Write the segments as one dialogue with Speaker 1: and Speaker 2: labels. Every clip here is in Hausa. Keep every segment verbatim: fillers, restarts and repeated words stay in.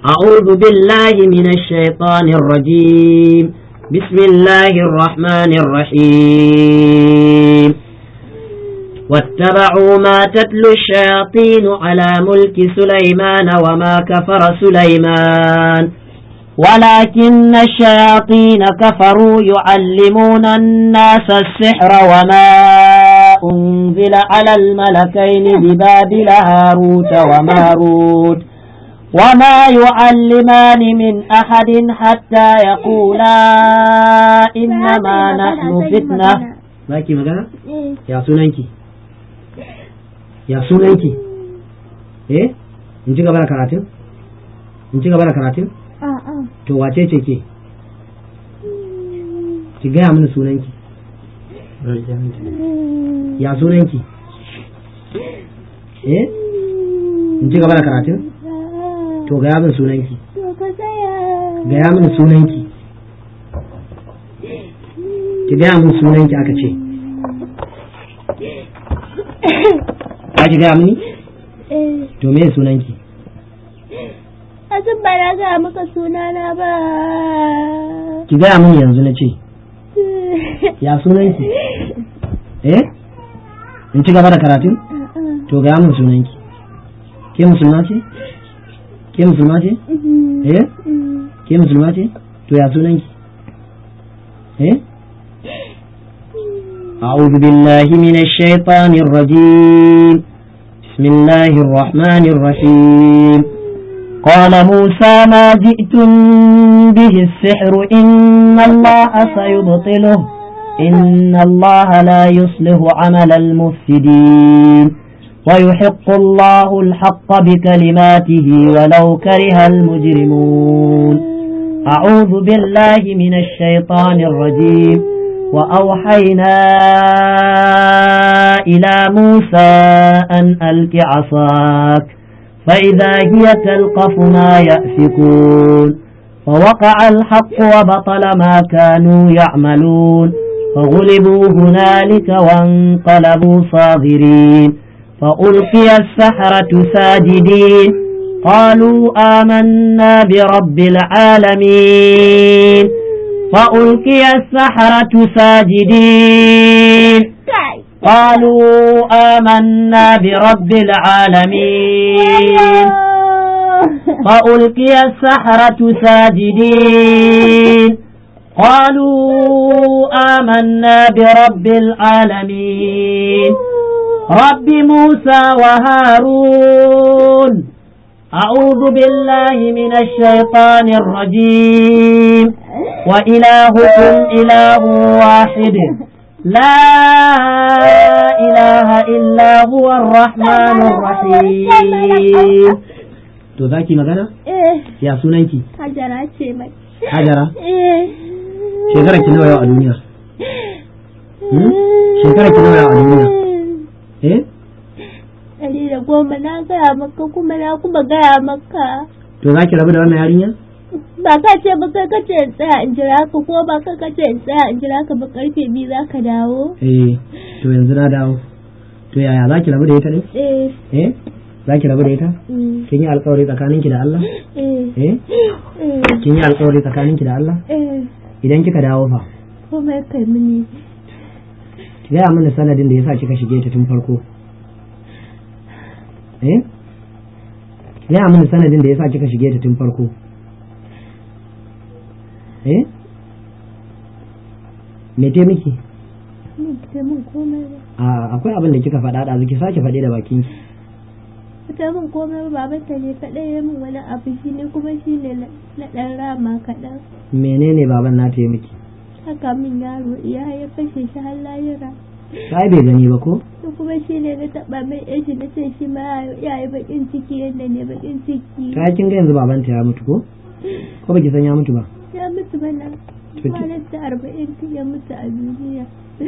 Speaker 1: أعوذ بالله من الشيطان الرجيم بسم الله الرحمن الرحيم واتبعوا ما تتلو الشياطين على ملك سليمان وما كفر سليمان ولكن الشياطين كفروا يعلمون الناس السحر وما أنزل على الملكين ببابل هاروت وماروت وما يعلمان من أحد حتى يقولا إنما نحن فتنة باكي مغانا يا سننكي يا سننكي إيه انتي قبل كراتين انتي قبل كراتين to wace ce ke ki gaya mini sunanki ya sunanki eh in ci gaba da karatun to gaya mini sunanki gaya mini sunanki ki gaya mini sunanki aka ce ka ki gaya mini to me sunanki
Speaker 2: Asin ba na gaya maka sunana ba.
Speaker 1: Ki gaya mini yanzu na ce. Ya sunanki? Eh? In ci gaba da karatun? To gaya min sunanki. Ke musulma ce? Ke musulma ce? Eh? Ke musulma ce? To ya sunanki? Eh? أعوذ بالله من الشيطان الرجيم بسم الله الرحمن الرحيم قال موسى ما جئتم به السحر إن الله سيبطله إن الله لا يصلح عمل المفسدين ويحق الله الحق بكلماته ولو كره المجرمون أعوذ بالله من الشيطان الرجيم وأوحينا إلى موسى أن ألق عصاك فإذا هي تلقف ما يأفكون فوقع الحق وبطل ما كانوا يعملون فغلبوا هنالك وانقلبوا صاغرين فألقي السحرة ساجدين قالوا آمنا برب العالمين فألقي السحرة ساجدين قالوا آمنا برب العالمين فألقي السحرة ساجدين قالوا آمنا برب العالمين رب موسى وهارون أعوذ بالله من الشيطان الرجيم وإلهكم إله واحد لا إله إلا هو الرحمن الرحيم to zaki magana?
Speaker 2: Eh.
Speaker 1: Ya sunanki?
Speaker 2: Hajara ce mai.
Speaker 1: Hajara?
Speaker 2: Eh.
Speaker 1: Shekara ki nawa yau a duniya? Hmm? Shekara ki nawa yau a duniya? Eh?
Speaker 2: Ɗari da goma na gaya maka kuma na kuma gaya maka.
Speaker 1: To zaki rabu da wannan yarinya?
Speaker 2: Ba ka ce ba kai kace in tsaya in jira ka ko ba ka kace in tsaya in jira ka ba karfe biyu za ka dawo?
Speaker 1: Eh, to yanzu na dawo. To yaya za ki rabu da ita ne?
Speaker 2: Eh.
Speaker 1: Eh? Za ki rabu da ita? Kin yi alƙawari tsakaninki da Allah?
Speaker 2: Eh.
Speaker 1: Eh? Kin yi alƙawari tsakaninki da Allah?
Speaker 2: Eh.
Speaker 1: Idan kika dawo fa?
Speaker 2: Kuma kai mini.
Speaker 1: Ki gaya mana sanadin da yasa kika shige ta tun farko. Eh? Ki gaya mana sanadin da yasa kika shige ta tun farko. Eh? Me te miki?
Speaker 2: Ni ta mun komai ba.
Speaker 1: A akwai abin da kika faɗa da ki sake faɗe da bakin ki.
Speaker 2: Ta mun komai ba baban ta ne kaɗai ya min wani abu shi ne kuma shi ne na ɗan rama kaɗan.
Speaker 1: Menene baban na ta miki?
Speaker 2: Haka min yaro iya ya fashe shi har layira.
Speaker 1: Kai bai gani ba ko?
Speaker 2: To kuma shi ne na taɓa mai yashi na ce shi ma ya yi baƙin ciki yadda ne baƙin ciki.
Speaker 1: Kai kin ga yanzu babanta ya mutu ko? Ko baki san ya mutu ba?
Speaker 2: Ya mutu bana. Kwanan ta arba'in ya mutu a duniya.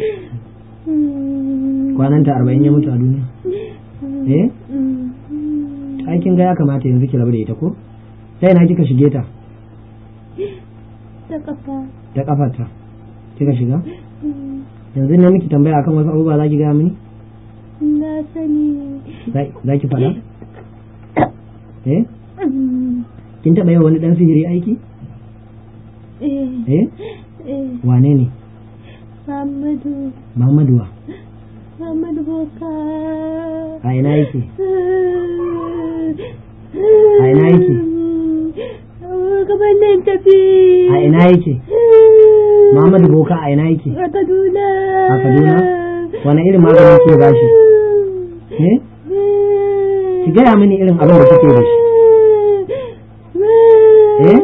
Speaker 1: Kwanan ta arba'in ya mutu a duniya? Eh? Ai kin ga ya kamata yanzu ki rabu da ita ko? Sai na kika shige ta?
Speaker 2: Ta kafa.
Speaker 1: Ta kafarta. Kika shiga? Yanzu ne miki tambaya akan wasu abubuwa za ki gaya mini?
Speaker 2: Na sani.
Speaker 1: Za ki faɗa? Eh? kin taɓa yi wani ɗan sihiri aiki? eh wane ne?
Speaker 2: Muhammadu.
Speaker 1: Muhammadu wa?
Speaker 2: Muhammadu Boka.
Speaker 1: A ina yake? A ina yake?
Speaker 2: Gaban nan tafi.
Speaker 1: A ina yake? Muhammadu Boka a ina yake?
Speaker 2: A Kaduna.
Speaker 1: A Kaduna? Wane irin maganin ke bashi? Eh? Ki gaya mini irin abin da kike da shi. Eh?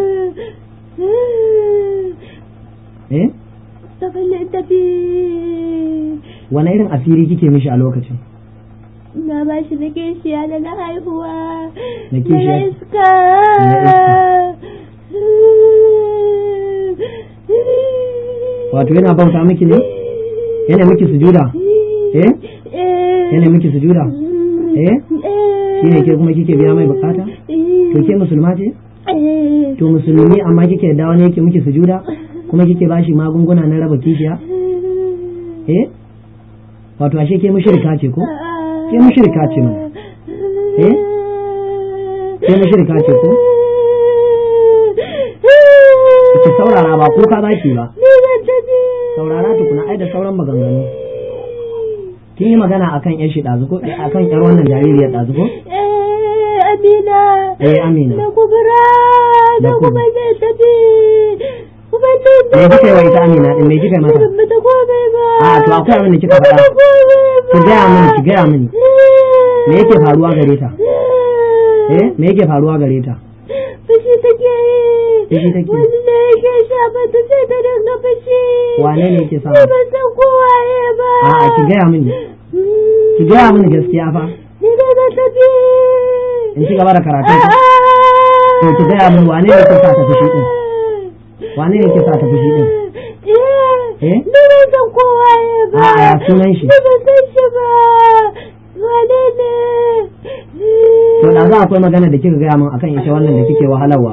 Speaker 1: Eh?
Speaker 2: Gaban nan tafi.
Speaker 1: Wane irin asiri kike mishi a lokacin?
Speaker 2: Na ba shi na kishiya da na haihuwa.
Speaker 1: Na kishiya?
Speaker 2: Na iska.
Speaker 1: Na iska. Wato yana bauta miki ne? Yana miki sujuda? Eh? Yana miki sujuda? Eh? Shi ne ke kuma kike biya mai bukata? To ke musulma ce? To musulmi amma kike da wani yake miki sujuda? Kuma kike bashi magunguna na raba kishiya? Eh? Wato ashe ke mushrika ce ko? Ke mushrika ce mana. Eh? Ke mushrika ce ko? Ki saurara ba ko ka baki ba. Saurara tukuna ai da sauran maganganu. Kin yi magana akan yar shi dazu ko akan yar wannan jaririyar dazu ko?
Speaker 2: Eh Amina.
Speaker 1: Eh Amina.
Speaker 2: Da kubura da kuma zai tafi. Kuma
Speaker 1: me kika yi wa ita Amina din me kika yi mata?
Speaker 2: Ba ta komai ba.
Speaker 1: A to akwai abin da kika faɗa. Ki gaya mini ki gaya mini. Me yake faruwa gare ta? Eh me yake faruwa gare ta?
Speaker 2: Fushi take yi.
Speaker 1: Fushi take.
Speaker 2: Wani ne yake shafa ta sai ta dinga fushi.
Speaker 1: Wane ne yake sa?
Speaker 2: Ni ban san kowaye ba.
Speaker 1: A'a ki gaya mini. Ki gaya mini gaskiya fa.
Speaker 2: Ni da na tafi.
Speaker 1: In ci gaba da karatu. To ki gaya mini wane ne yake sa ta fushi din? Wane ne yake sa ta fushi din?
Speaker 2: Eh? Ni ban san kowaye ba.
Speaker 1: A'a ya sunan shi.
Speaker 2: Ni ban san shi ba. Wane ne?
Speaker 1: To da za akwai magana da kika gaya min akan ita wannan da kike wahalarwa.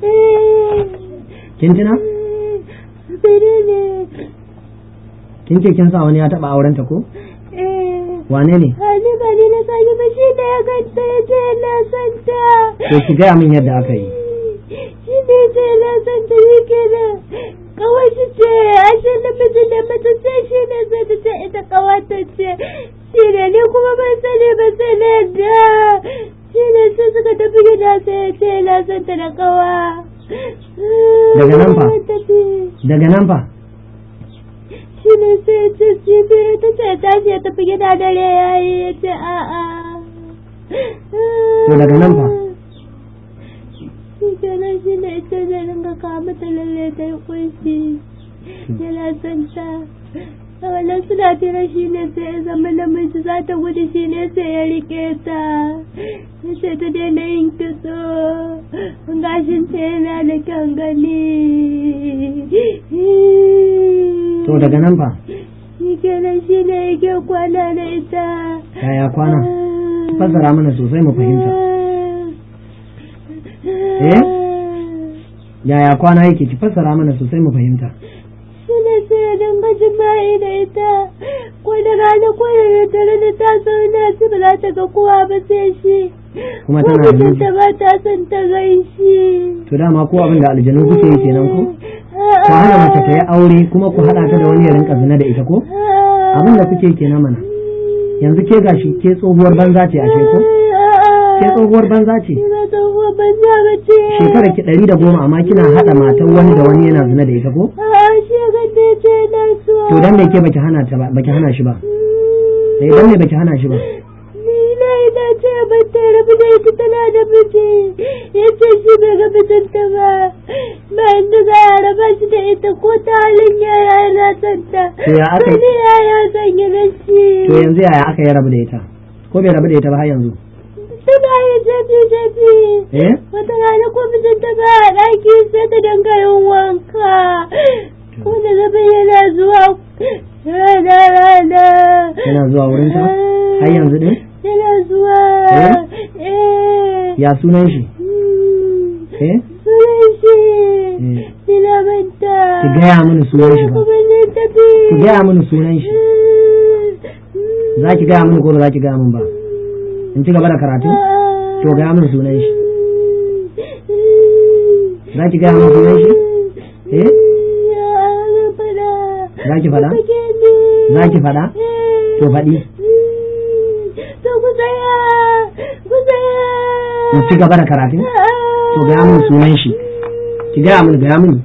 Speaker 1: Kin tuna?
Speaker 2: Menene?
Speaker 1: Kin ce kin sa wani ya taba auren ta ko?
Speaker 2: Eh.
Speaker 1: Wane ne?
Speaker 2: Ani ba ni na sani ba shi da ya ganta ya ce na san ta.
Speaker 1: To ki gaya min yadda aka yi.
Speaker 2: Shi ne ce na san ta yi kenan. Kawai shi ce ashe namiji da mace ce shi ne sai ta ce ita kawata ce. Shi ne ni kuma ban sani ba sai na yadda. Shi ne sai suka tafi gida sai ya ce na san ta da kawa.
Speaker 1: Daga nan fa? Daga nan fa?
Speaker 2: Shi ne sai ya ce shi biyu ta ce ta ce tafi gida dare ya yi ya ce a'a.
Speaker 1: To daga nan fa?
Speaker 2: Shi kenan shi ne ita zai ringa kawo mata lalle ta yi kunshi. Yana son ta. A wannan suna tira shi ne sai ya zama namiji za ta gudu shi ne sai ya rike ta. Ya ce ta daina yin kitso. Gashin ta yana da kyan gani.
Speaker 3: To daga nan fa?
Speaker 2: Shi kenan shi ne yake kwana da ita.
Speaker 3: Yaya kwana? Fassara mana sosai mu fahimta. Eh? Yaya kwana yake ki fassara mana sosai mu fahimta.
Speaker 2: Shi ne sai ya dinga jima'i da ita. Ko da rana ko da dare da ta zauna ci ba za ta ga kowa ba sai shi.
Speaker 3: Kuma tana da miji.
Speaker 2: ta ba ta son ta gan shi.
Speaker 3: To dama ko abin da aljanu kuke yi kenan ko? Ku hana mace ta yi aure kuma ku haɗa ta da wani ya rinka zina da ita ko? Abin da kuke kenan mana. Yanzu ke gashi ke tsohuwar banza ce ashe ko? Ke tsohuwar banza ce.
Speaker 2: Tsohuwar banza ba ce.
Speaker 3: Shekara ki ɗari da goma amma kina haɗa matan wani da wani yana zina da ita ko? To dan me ke baki hana ta ba baki hana shi ba? Eh dan me baki hana shi ba?
Speaker 2: Ni na ina ce ban ta rabu da ita tana da miji. Yace shi bai ga mijinta ba. Ba inda za a raba shi da ita ko ta halin yaya yana son ta.
Speaker 3: To ya aka
Speaker 2: yi? Yaya son yi shi.
Speaker 3: To yanzu yaya aka yi rabu da ita? Ko bai rabu da ita ba har yanzu?
Speaker 2: Suna yin jafi-jafi.
Speaker 3: Eh?
Speaker 2: Wata rana ko mijinta ba a ɗaki sai ta dinga yin wanka. Wanda zaba yana zuwa rana-rana.
Speaker 3: Yana zuwa wurin ta? Har yanzu ɗin?
Speaker 2: Yana zuwa.
Speaker 3: Eh? Ya sunan shi? Eh?
Speaker 2: Sunan shi. Sina manta.
Speaker 3: Ki gaya mini sunan shi ba.
Speaker 2: Kuma ne tafi.
Speaker 3: Ki gaya mini sunan shi. Za ki gaya mini ko ba za ki gaya min ba? In ci gaba da karatu? To gaya mini sunan shi. za ki gaya min sunan shi eh za ki faɗa za ki faɗa to faɗi
Speaker 2: to ku tsaya ku tsaya
Speaker 3: in ci gaba da karatu to gaya min sunan shi ki gaya min gaya min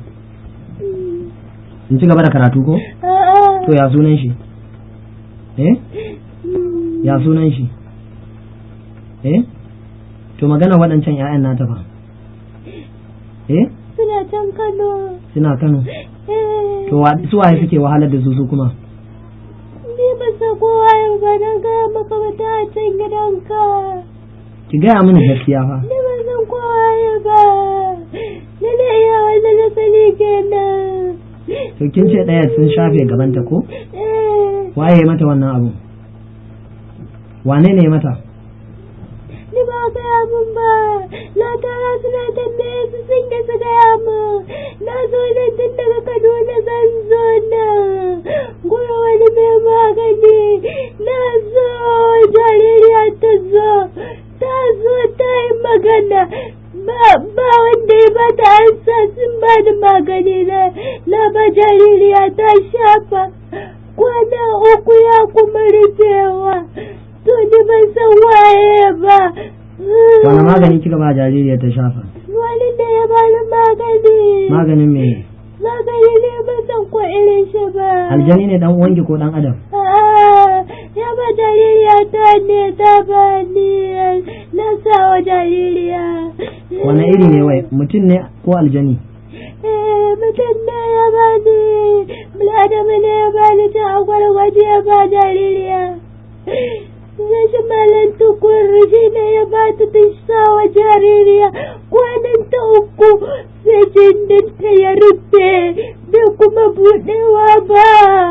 Speaker 3: in ci gaba da karatu ko to ya sunan shi eh ya sunan shi eh to magana waɗancan ƴaƴan nata fa eh
Speaker 2: suna can Kano
Speaker 3: suna Kano
Speaker 2: eh
Speaker 3: to su waye suke wahalar da su su kuma
Speaker 2: ni ba sa kowa yau ba na gaya maka ba ta can gidanka
Speaker 3: ki gaya mini gaskiya fa
Speaker 2: ni ba san kowa yau ba ni ne iya wanda na sani kenan
Speaker 3: to kin ce ɗaya sun shafe gabanta ko
Speaker 2: eh
Speaker 3: waye ya mata wannan abu wane ne ya mata
Speaker 2: ni ba gaya mun ba na tara suna tambaye su sun yi su gaya mun na zo nan tun daga Kaduna zan zo nan gura wani mai magani na zo jaririya ta zo ta zo ta yi magana ba ba wanda ya ba ta ansa sun ba da magani na na ba jaririya ta shafa kwana uku ya kuma rufewa to ni ban san waye ba
Speaker 3: wani magani kika ba jaririyar ta shafa
Speaker 2: wani da ya bani magani
Speaker 3: maganin me
Speaker 2: magani ne ba san ko irin shi ba
Speaker 3: aljani ne dan uwanki ko dan adam
Speaker 2: Ah, ya ba jaririya ta ne ta ba ni na sawa jaririya
Speaker 3: wani iri ne wai mutum ne ko aljani
Speaker 2: eh mutum ne ya ba ni muladamu ne ya ba ni ta agwargwaje ya ba jaririya rashin malan tukur shi ne ya ba ta ta sawa jaririya kwanan ta uku sai jindinta ya rufe bai kuma buɗewa ba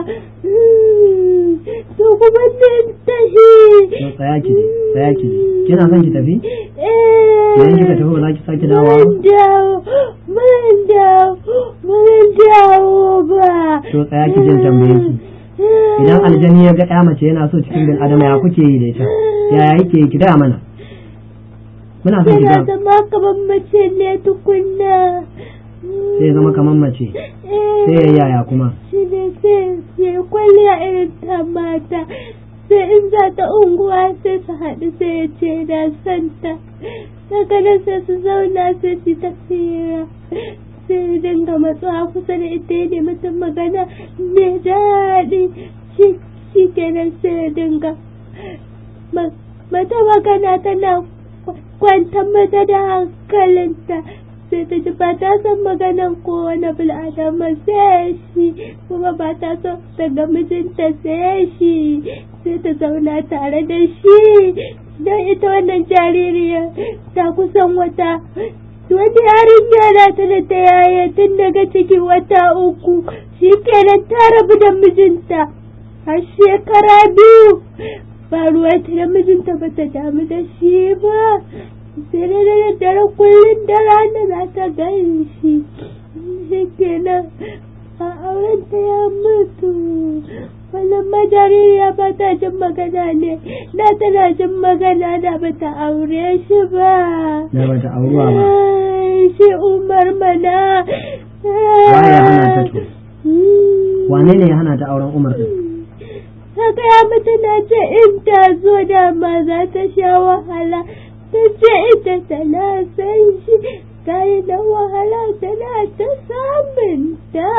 Speaker 2: to kuma min tashi
Speaker 3: to tsaya ki tsaya ki kina son ki tafi
Speaker 2: eh
Speaker 3: idan kika tafi ba za ki sake dawowa
Speaker 2: mun dawo mun dawo mun dawo ba
Speaker 3: to tsaya ki jin tambaye ki idan aljani ya ga ya mace yana so cikin bin adama ya kuke yi da ita yaya yake ki da mana muna son ki
Speaker 2: yana
Speaker 3: ga
Speaker 2: zama kamar mace ne tukunna
Speaker 3: sai ya zama kamar mace sai ya yaya kuma
Speaker 2: shi ne sai ya kwalliya irin ta mata sai in za ta unguwa sai su haɗu sai ya ce na santa daga nan sai su zauna sai su tafiya sai ya dinga matsawa kusa da ita ya nemi ta magana mai daɗi shi kenan sai ya dinga mata magana tana kwantar mata da hankalinta sai ta ji ba ta san maganan kowane bil'adama sai shi kuma ba ta so daga mijinta sai shi sai ta zauna tare da shi don ita wannan jaririyar ta kusan wata wani yarinya na ta da ta yaye tun daga cikin wata uku shi kenan ta rabu da mijinta har shekara biyu ba ruwanta da mijinta ba ta damu da shi ba sai da daddare kullum da rana za ta gan shi shi kenan a auren ta ya mutu wannan majaririya ba ta jin magana ne na tana jin magana da ba ta aure shi ba
Speaker 3: da ba ta auruwa ba
Speaker 2: shi Umar mana
Speaker 3: waye ya hana ta to wane ne ya hana ta auren Umar din
Speaker 2: haka ya mutu na ce in ta zo da ma za ta sha wahala ta ce ita tana san shi ta yi da wahala tana ta samun ta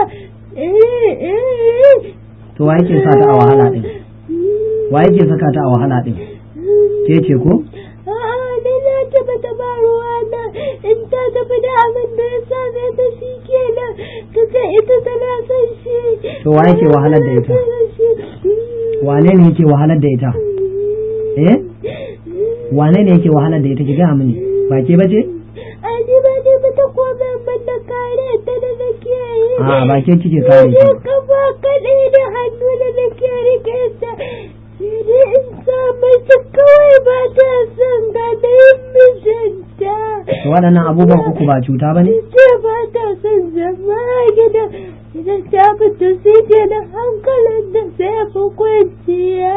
Speaker 3: to wa yake sa ta a wahala din wa yake saka ta a wahala din ke ce ko
Speaker 2: a'a ni na taba taba ruwa na in ta tafi da abin da ya same ta shi kenan ta ce ita tana son shi
Speaker 3: to wa yake wahalar da ita wane ne yake wahalar da ita eh wane ne yake wahalar da ita ki ga mini ba ke bace
Speaker 2: a ni ba ne ba ta kome ban da kare ta da nake yi
Speaker 3: a ba ke kike kare
Speaker 2: ta ka ba kaɗai da hannu da nake rike ta sai dai in samu ta kawai ba ta son ganin mijinta
Speaker 3: waɗannan abubuwan uku ba cuta ba ne
Speaker 2: ita ba ta son zama gida idan ta fito sai ke da hankalin da sai fi kwanciya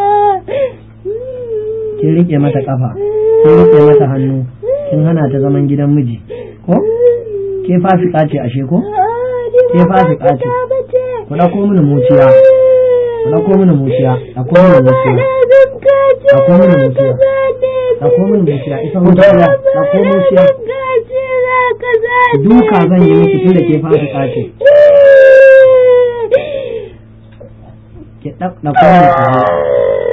Speaker 3: kin rike mata kafa kin rike mata hannu kin hana ta zaman gidan miji ko ke fasika ce ashe ko ke fasika ce ku dauko mini muciya ku dauko mini muciya dauko mini muciya dauko mini muciya dauko mini muciya ita muciya dauko muciya duka zan yi miki tunda ke fasika ce ke dauko mini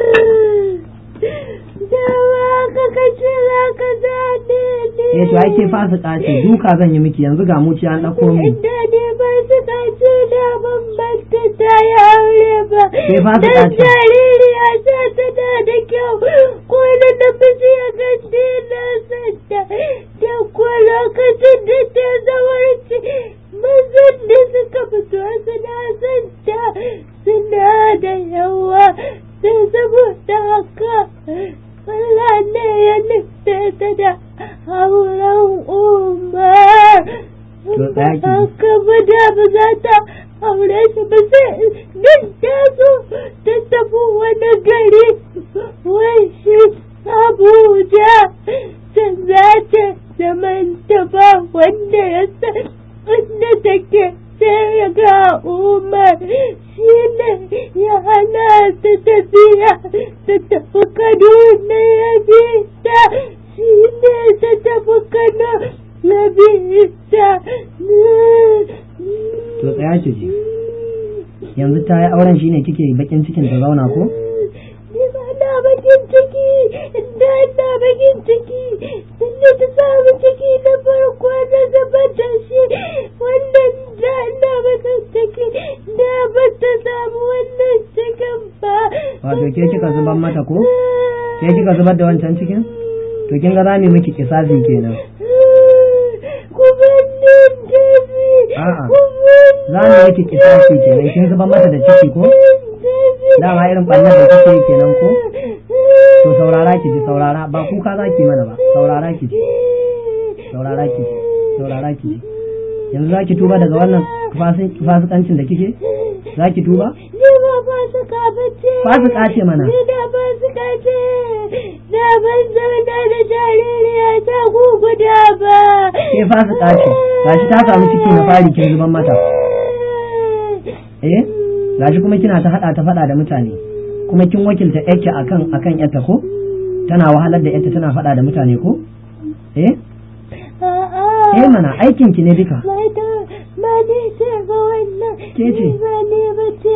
Speaker 3: eh to ai ke fasika ce duka zan yi miki yanzu ga muci an dauko mu
Speaker 2: da ne ba su kace da ban batta ta ya aure ba
Speaker 3: ke fasika ce
Speaker 2: jaririya ta ta da kyau ko da ta fice ga dina sanda da ko lokacin da ta zawarci mazan da suka fito suna sanda suna da yawa da saboda haka Allah ne ya nufe ta da auren Umar. Haka ba da ba za ta aure shi ba sai duk ta zo ta tafi wani gari wai shi Abuja can za ta zamanta ba wanda ya san inda take sai ya ga Umar shi ne ya hana ta tafiya ta tafi Kaduna ya bi ta shi ne ta tafi Kano ya bi ta.
Speaker 3: To tsaya ki ji yanzu ta yi auren shi ne kike bakin cikin ta zauna ko?
Speaker 2: Ni ba na bakin ciki da na bakin ciki sun ne ta samu ciki na farko na zaba da shi wannan da na bakin ciki da ba ta samu wannan cikin ba.
Speaker 3: Wato ke kika zubar mata ko? Ke kika zubar da wancan cikin? To kin ga zamu miki kisasi kenan.
Speaker 2: Kuma ni dabi.
Speaker 3: A'a. Zamu miki kisasi kenan kin zubar mata da ciki ko? Dama irin ɓannar da kake yi kenan ko? To saurara ki ji saurara ba kuka za ki mana ba saurara ki ji saurara ki ji saurara ki ji yanzu za ki tuba daga wannan fasikancin da kike? Za ki tuba?
Speaker 2: Ni ba fasika bace.
Speaker 3: Fasika ce mana.
Speaker 2: Ni da fasika ce. Na ban zauna da jaririya ta guguda ba.
Speaker 3: Ke fasika ce. Gashi ta samu ciki na fari kin zuban mata. Eh? Gashi kuma kina ta hada ta fada da mutane. Kuma kin wakilta yake akan akan yarta ko? Tana wahalar da yarta tana fada da mutane ko? Eh?
Speaker 2: A'a.
Speaker 3: Eh mana aikin ki ne duka.
Speaker 2: Mata ma ne ce ba wannan.
Speaker 3: Ke ce?
Speaker 2: Ba ne bace.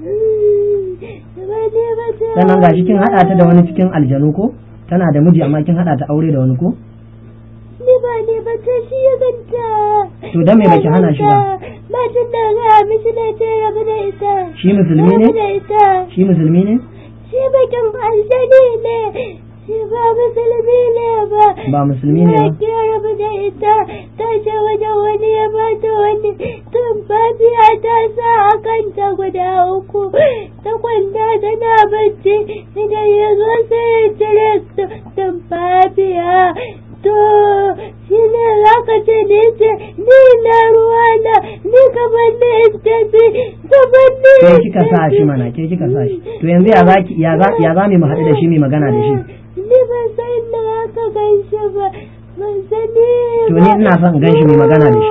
Speaker 2: Ba ne bace.
Speaker 3: Sannan gashi kin hada ta da wani cikin aljanu ko? Tana da miji amma kin hada ta aure da wani ko?
Speaker 2: Ni ba ne bace shi ya ganta.
Speaker 3: To dan me baki hana shi ba?
Speaker 2: Matan da ga mishi ne ce rabu da ita.
Speaker 3: Shi musulmi ne?
Speaker 2: Rabu da ita.
Speaker 3: Shi musulmi ne?
Speaker 2: Shi bakin aljani ne. Shi ba musulmi ne ba.
Speaker 3: Ba musulmi ne ba.
Speaker 2: Ya rabu da ita. Ta ce wajen wani ya bata wani. Tun fatiya ta sa a kanta guda uku. Ta kwanta tana bacci. Idan ya zo sai ya cire tun fatiya. To shi ne za ka ce ne ce ni na ruwa na ni gaban ne tafi gaban ne.
Speaker 3: Ke kika sa shi mana ke kika sa shi. To yanzu ya zaki ya za ya za mu haɗu da shi mai magana da shi.
Speaker 2: Ni ban san da aka gan shi ba ban sani ba.
Speaker 3: To ni ina son gan shi mai magana da shi.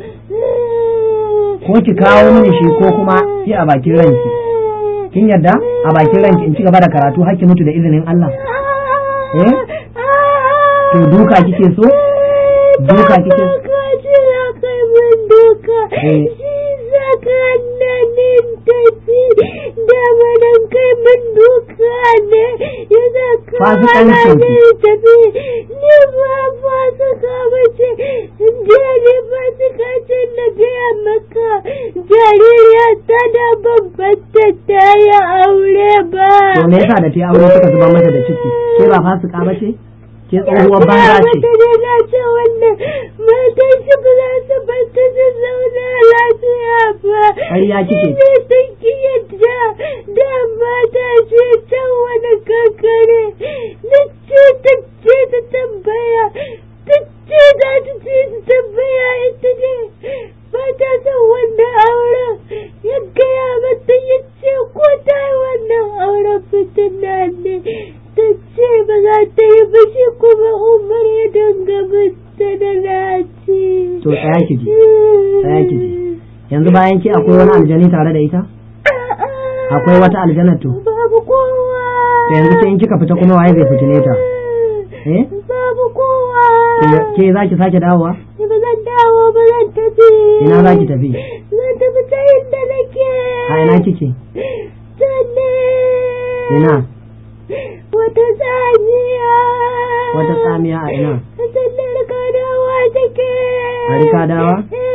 Speaker 3: Ko ki kawo mini shi ko kuma sai a bakin ranki. Kin yarda a bakin ranki in ci gaba da karatu har ki mutu da izinin Allah. Eh? To duka kike so? Duka kike so?
Speaker 2: Kaji na kai min duka. Shi zaka nanin tafi da manan kai min duka ne. Ya zaka hana ni tafi. Ni ba fasika bace. Je ni fasika ce na gaya maka. Jaririya ta da babbar ta yi aure ba.
Speaker 3: To me yasa da ta yi aure suka zuba mata da ciki? Ke ba fasika bace? Ke tsohuwar banza ce.
Speaker 2: Mata ne na ce wannan matan shi ba za su bata da zauna lafiya ba.
Speaker 3: Ƙarya kike.
Speaker 2: Ne sun ki yadda da mata ce can wani kankare. Na ce ta ce ta tambaya. Ta ce za ta ce ta tambaya ita ne. Ba ta son wannan auren. Ya gaya mata ya ce ko ta yi wannan auren fitina ne. Ta ce ba za ta yi ba shi kuma Umar ya danga mata da naci.
Speaker 3: to tsaya ki ji tsaya ki ji yanzu bayan ki akwai wani aljani tare da ita akwai wata aljanar to
Speaker 2: babu kowa
Speaker 3: to yanzu ke in kika fita kuma waye zai fitine ta eh
Speaker 2: babu kowa
Speaker 3: ke za ki sake dawowa
Speaker 2: ba zan dawo ba zan tafi
Speaker 3: ina za ki tafi
Speaker 2: zan tafi ta inda nake
Speaker 3: a ina kike
Speaker 2: sanne
Speaker 3: ina
Speaker 2: wata tsamiya
Speaker 3: wata tsamiya a ina
Speaker 2: sanne rika dawa take
Speaker 3: a rika dawa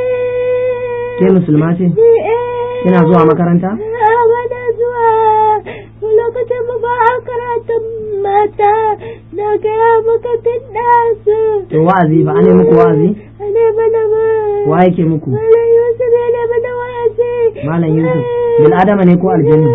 Speaker 3: ke musulma ce kina zuwa makaranta
Speaker 2: bana zuwa lokacin mu ba a karatun mata na gaya maka tun ɗasu
Speaker 3: to wa'azi ba ane muku wa'azi
Speaker 2: ane mana ba
Speaker 3: wa yake muku
Speaker 2: malam yusuf ya ne mana wa'azi
Speaker 3: malam yusuf bil adama ne ko aljani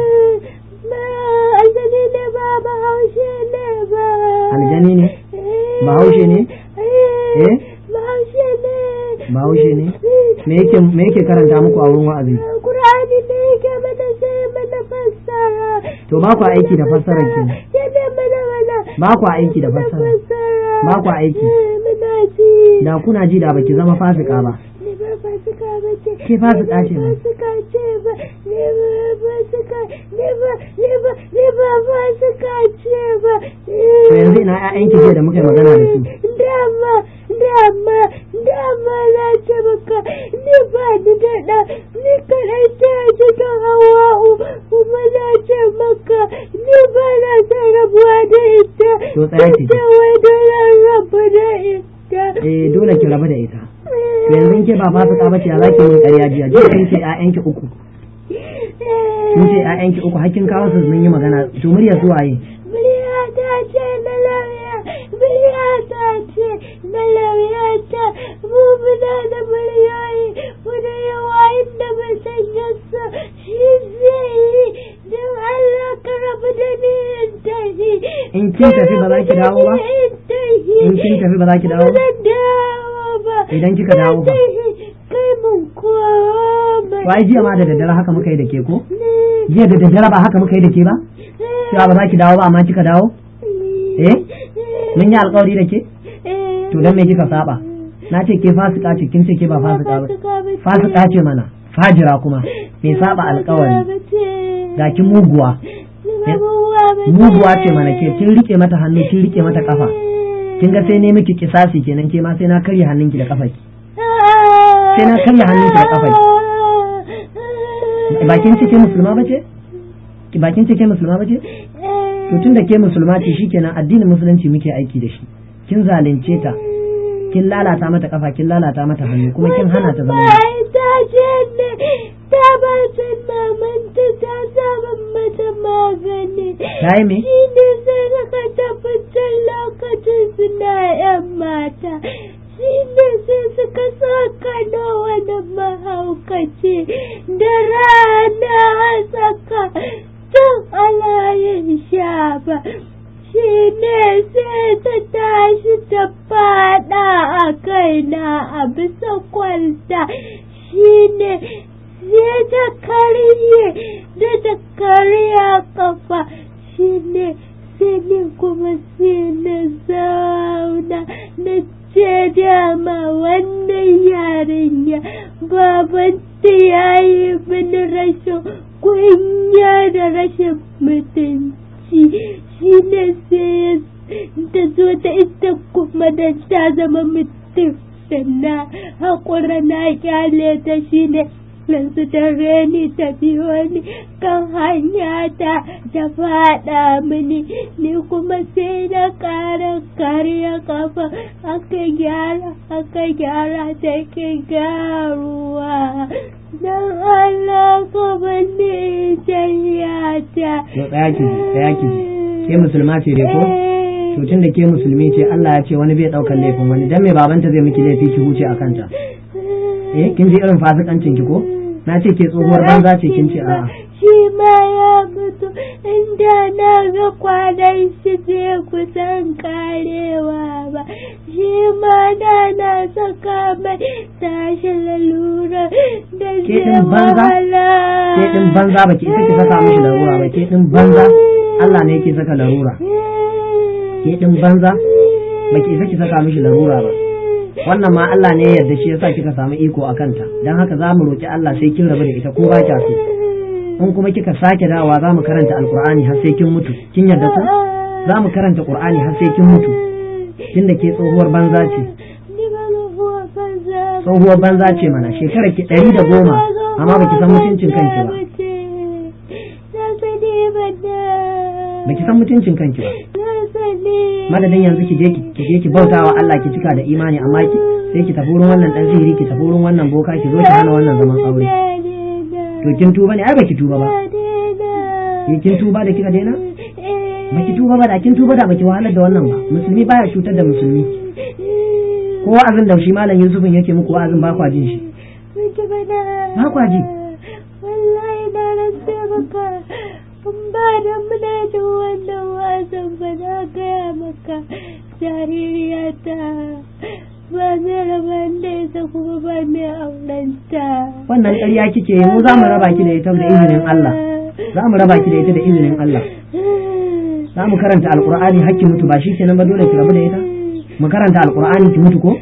Speaker 2: aljani ne ba ba haushe ne ba
Speaker 3: aljani ne ba haushe ne eh
Speaker 2: ba haushe ne
Speaker 3: ba haushe ne me yake me yake karanta muku a wurin wa'azi
Speaker 2: Qur'ani ne yake mana sai mana fassara
Speaker 3: to ba ku aiki da fassarar ki
Speaker 2: ya ne mana mana
Speaker 3: ba ku aiki da fassara ba ku aiki
Speaker 2: muna ji
Speaker 3: da kuna ji da baki zama fasika ba
Speaker 2: ne ba fasika ba ce
Speaker 3: ke fasika ce ba
Speaker 2: fasika ce ba ne ba fasika ne ba ne ba ne ba fasika ce ba
Speaker 3: to yanzu ina ƴaƴanki jiya da muka yi magana da su
Speaker 2: dama dama dama na ce maka ni ba ni da ɗa ni kaɗai ta cikin hawa'u kuma na ce maka ni ba na son rabuwa da ita
Speaker 3: to tsaya ki
Speaker 2: ita wai dole rabu da ita
Speaker 3: eh dole ki rabu da ita to yanzu ke ba fasika bace ya zaki mun ƙarya jiya jiya kin ce ƴaƴanki uku kin ce ƴaƴanki uku hakkin kawo su mun yi magana to murya su waye
Speaker 2: murya ta ce na lauya murya ta ce na lauya ta mu muna da muryoyi muna yawa inda bai san yasa shi zai yi don Allah ka rabu da ni in tafi
Speaker 3: in kin tafi ba za ki dawo ba in kin tafi ba za ki dawo
Speaker 2: ba dawo ba
Speaker 3: idan kika dawo ba
Speaker 2: kai mun komai
Speaker 3: wai jiya ma da daddare haka muka yi da ke ko jiya da daddare ba haka muka yi da ke ba cewa ba za ki dawo ba amma kika dawo eh mun yi alƙawari da ke to dan me kika saba na ce ke fasika ce kin ce ke ba fasika ba fasika ce mana fajira kuma me saba alƙawari ga ki muguwa muguwa ce mana ke kin rike mata hannu kin rike mata kafa kin ga sai ne miki kisasi kenan ke ma sai na karya hannunki da kafaki sai na karya hannunki da kafaki bakin ce ke musulma bace ki bakin ce ke musulma bace to tunda ke musulma ce shikenan addinin musulunci muke aiki da shi kin zalunce ta kin lalata mata kafa kin lalata mata hannu kuma kin hana ta zama
Speaker 2: ta ce ne ta ba ta mamanta ta saba mata magani
Speaker 3: ta yi me
Speaker 2: shi ne sai ka tabbatar lokacin suna yan mata shi ne sai suka saka na wani mahaukaci da rana saka tun alayin shaba shi ne sai ta tashi ta fada a kaina a bisa kwalta shi ne sai ta karye da ta karya kafa shi ne sai ne kuma sai na zauna na ce dama wannan yarinya babanta ya yi mini rashin kunya da rashin mutunci shi ne sai ta zo ta ita kuma da ta zama mutum sannan haƙura na kyale ta shi ne yanzu da reni ta biyo ni kan hanya ta ta faɗa mini ni kuma sai na ƙara karya kafa aka gyara aka gyara ta ke gyaruwa don Allah ka bani jayya ta
Speaker 3: to tsaya ki tsaya ki ke musulma ce dai ko to tunda ke musulmi ce Allah ya ce wani bai daukar laifin wani dan me babanta zai miki laifi ki huce akan ta eh kin ji irin fasikancin ki ko na ce ke tsohuwar banza ce kin ce a'a
Speaker 2: shi ma ya mutu inda na ga kwanan shi zai kusan karewa ba shi ma na na saka mai tashi lalura da zai wahala
Speaker 3: ke din banza ba ki isa ki saka mishi larura ba ke din banza Allah ne yake saka larura ke din banza ba ki isa ki saka mishi larura ba wannan ma Allah ne ya yarda shi yasa kika samu iko a kanta dan haka za mu roki Allah sai kin rabu da ita ko ba kya so in kuma kika sake dawowa za mu karanta alqur'ani har sai kin mutu kin yarda ko za mu karanta qur'ani har sai kin mutu tunda ke tsohuwar banza ce tsohuwar banza ce mana shekarar ki ɗari da goma amma baki san mutuncin kanki ba baki san mutuncin kanki ba madadin yanzu ki je ki je ki bautawa Allah ki cika da imani amma ki sai ki tafi wurin wannan dan sihiri ki tafi wurin wannan boka ki zo ki hana wannan zaman aure to kin tuba ne ai baki tuba ba kin tuba da kika daina baki tuba ba da kin tuba da baki wahalar da wannan ba musulmi baya cutar da musulmi ko wa'azin da shi malam Yusufin yake muku wa'azin ba kwa jin shi ba kwa ji
Speaker 2: wallahi da rantsa maka ba da muna da wannan wa'azin ba na gaya maka jaririyata ba zai raba da ita kuma ba mai aurenta
Speaker 3: wannan ƙarya kike yi mu za mu raba ki da ita da izinin Allah za mu raba ki da ita da izinin Allah za mu karanta alqur'ani hakki mutu ba shi kenan ba dole ki rabu da ita mu karanta alqur'ani ki mutu ko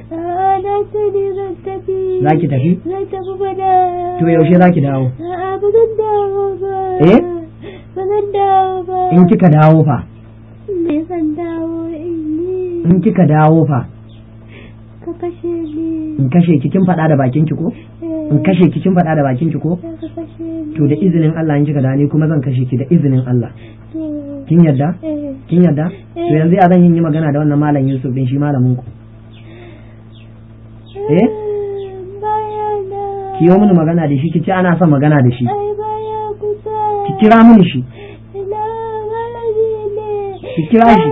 Speaker 3: za ki tafi to yaushe za ki dawo eh in kika dawo fa in kika dawo fa in kashe ki kin faɗa da bakin ki ko in kashe ki kin faɗa da bakin ki ko to da izinin Allah in kika dawo ni kuma zan kashe ki da izinin Allah kin yarda kin yarda to yanzu a zan yi magana da wannan malam Yusuf din shi malamin ku eh ki yi mini magana da shi kici ana son magana da shi ki kira mini shi ki kira shi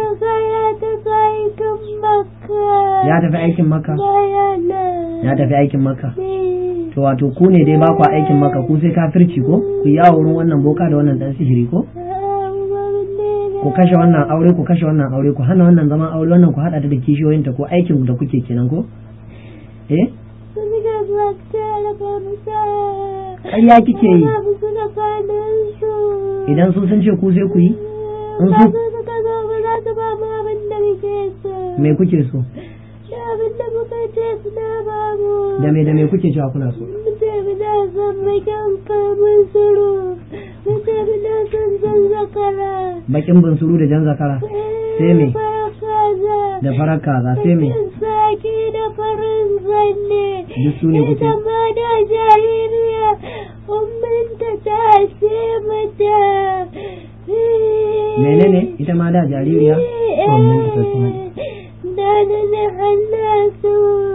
Speaker 3: ya tafi aikin maka ya tafi aikin maka to wato ku ne dai ba ku aikin maka ku sai kafirci ko ku yawo wurin wannan boka da wannan dan sihiri ko ku kashe wannan aure ku kashe wannan aure ku hana wannan zaman aure wannan ku hada ta da kishiyoyinta ko aikin da kuke kenan ko eh ƙarya kike yi idan su sun ce ku sai ku yi in su me kuke so da me da me kuke cewa kuna so bakin bunsuru da jan zakara sai me da farar kaza sai me
Speaker 2: da farin zanne
Speaker 3: duk su ne kuke
Speaker 2: da jaririya umminta ta ce mata
Speaker 3: menene ita ma da jaririya umminta ta ce mata
Speaker 2: da na hannasu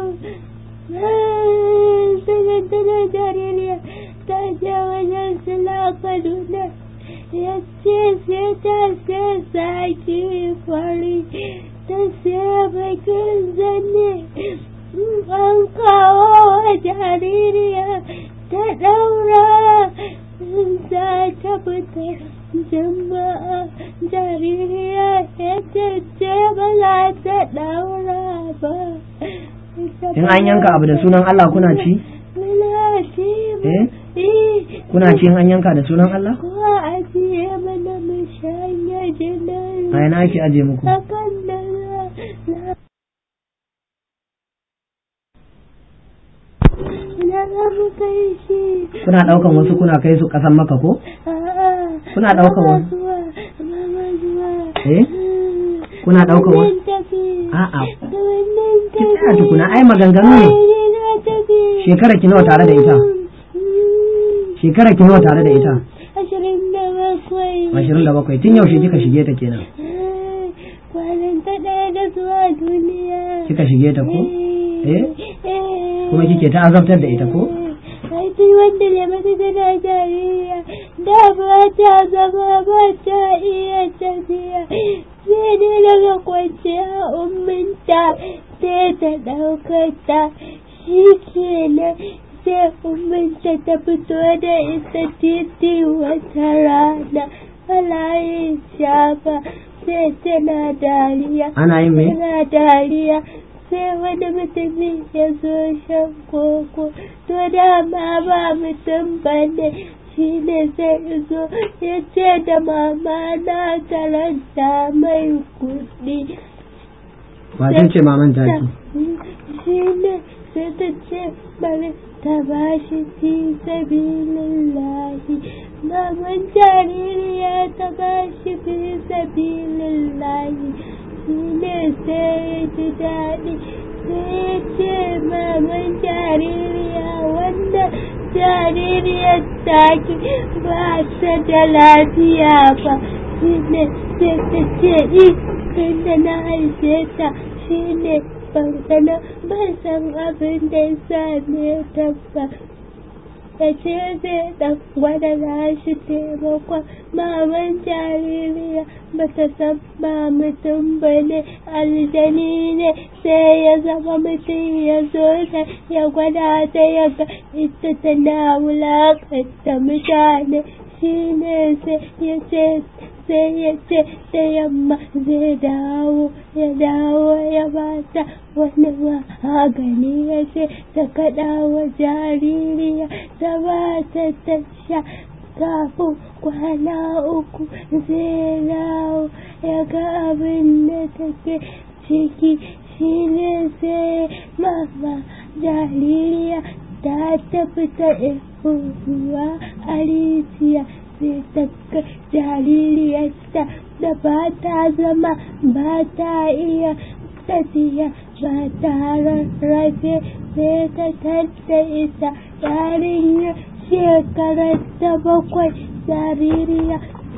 Speaker 2: da jaririya ta je wajen sila kaduna ya ce sai ta sai sake fari ta sai bakin zanne an kawo wa jaririya ta daura za ta fita jama'a jaririya ya ce ba za ta daura ba
Speaker 3: in an yanka abu da sunan Allah kuna ci? eh? kuna ci in an yanka da sunan Allah?
Speaker 2: ko ajiye mana mashanya jinan
Speaker 3: a yana ake ajiye muku?
Speaker 2: akan da
Speaker 3: kuna daukan wasu kuna kai su kasan maka ko? kuna daukan wasu eh? kuna daukan wasu a'a ki tsaya tukuna ai maganganu ne shekara ki nawa tare da ita shekara ki nawa tare da ita ashirin da bakwai tun yaushe kika shige ta kenan
Speaker 2: kwanan ta ɗaya da zuwa duniya
Speaker 3: kika shige ta ko eh kuma kike ta azabtar da ita ko
Speaker 2: aiki wanda ne mata tana jaririya da ba ta zama ba ta iya tafiya sai dai daga kwanciya umminta sai ta ɗaukata shi kenan sai umminta ta fito da ita titi wata rana ana yin shafa sai tana dariya
Speaker 3: ana yin me
Speaker 2: tana dariya sai wani mutumi ya zo shan koko to dama ba mutum bane shi ne sai zo ya ce da mama na karanta mai kuɗi
Speaker 1: wace ce maman taki
Speaker 2: shi ne sai ta ce bari ta bashi fi sabilillahi maman jaririya ta bashi fi sabilillahi shi ne sai ya ji daɗi sai ya ce maman jaririya wannan jaririyar taki ba ta da lafiya ba shi ne sai ta ce inda na haife ta shi ne ban san abin da ya same ta ba ya ce zai ɗan gwada nashi taimakon maman jaririya ba ta san ba mutum ba ne aljani ne sai ya zama mutum ya zo ta ya gwada ta ya ga ita tana wulaƙanta mutane shi ne sai ya ce sai ya ce da yamma zai dawo ya dawo ya bata wani magani ya ce ta kaɗa wa jaririya ta bata ta sha kafin kwana uku zai dawo ya ga abin da take ciki shi ne sai mama jaririya ta tafi ta ruwa a rijiya sai ta ga jaririyarta da ba ta zama ba ta iya tafiya ba ta rarrafe sai ta tadda ita yarinya shekarar ta bakwai jaririya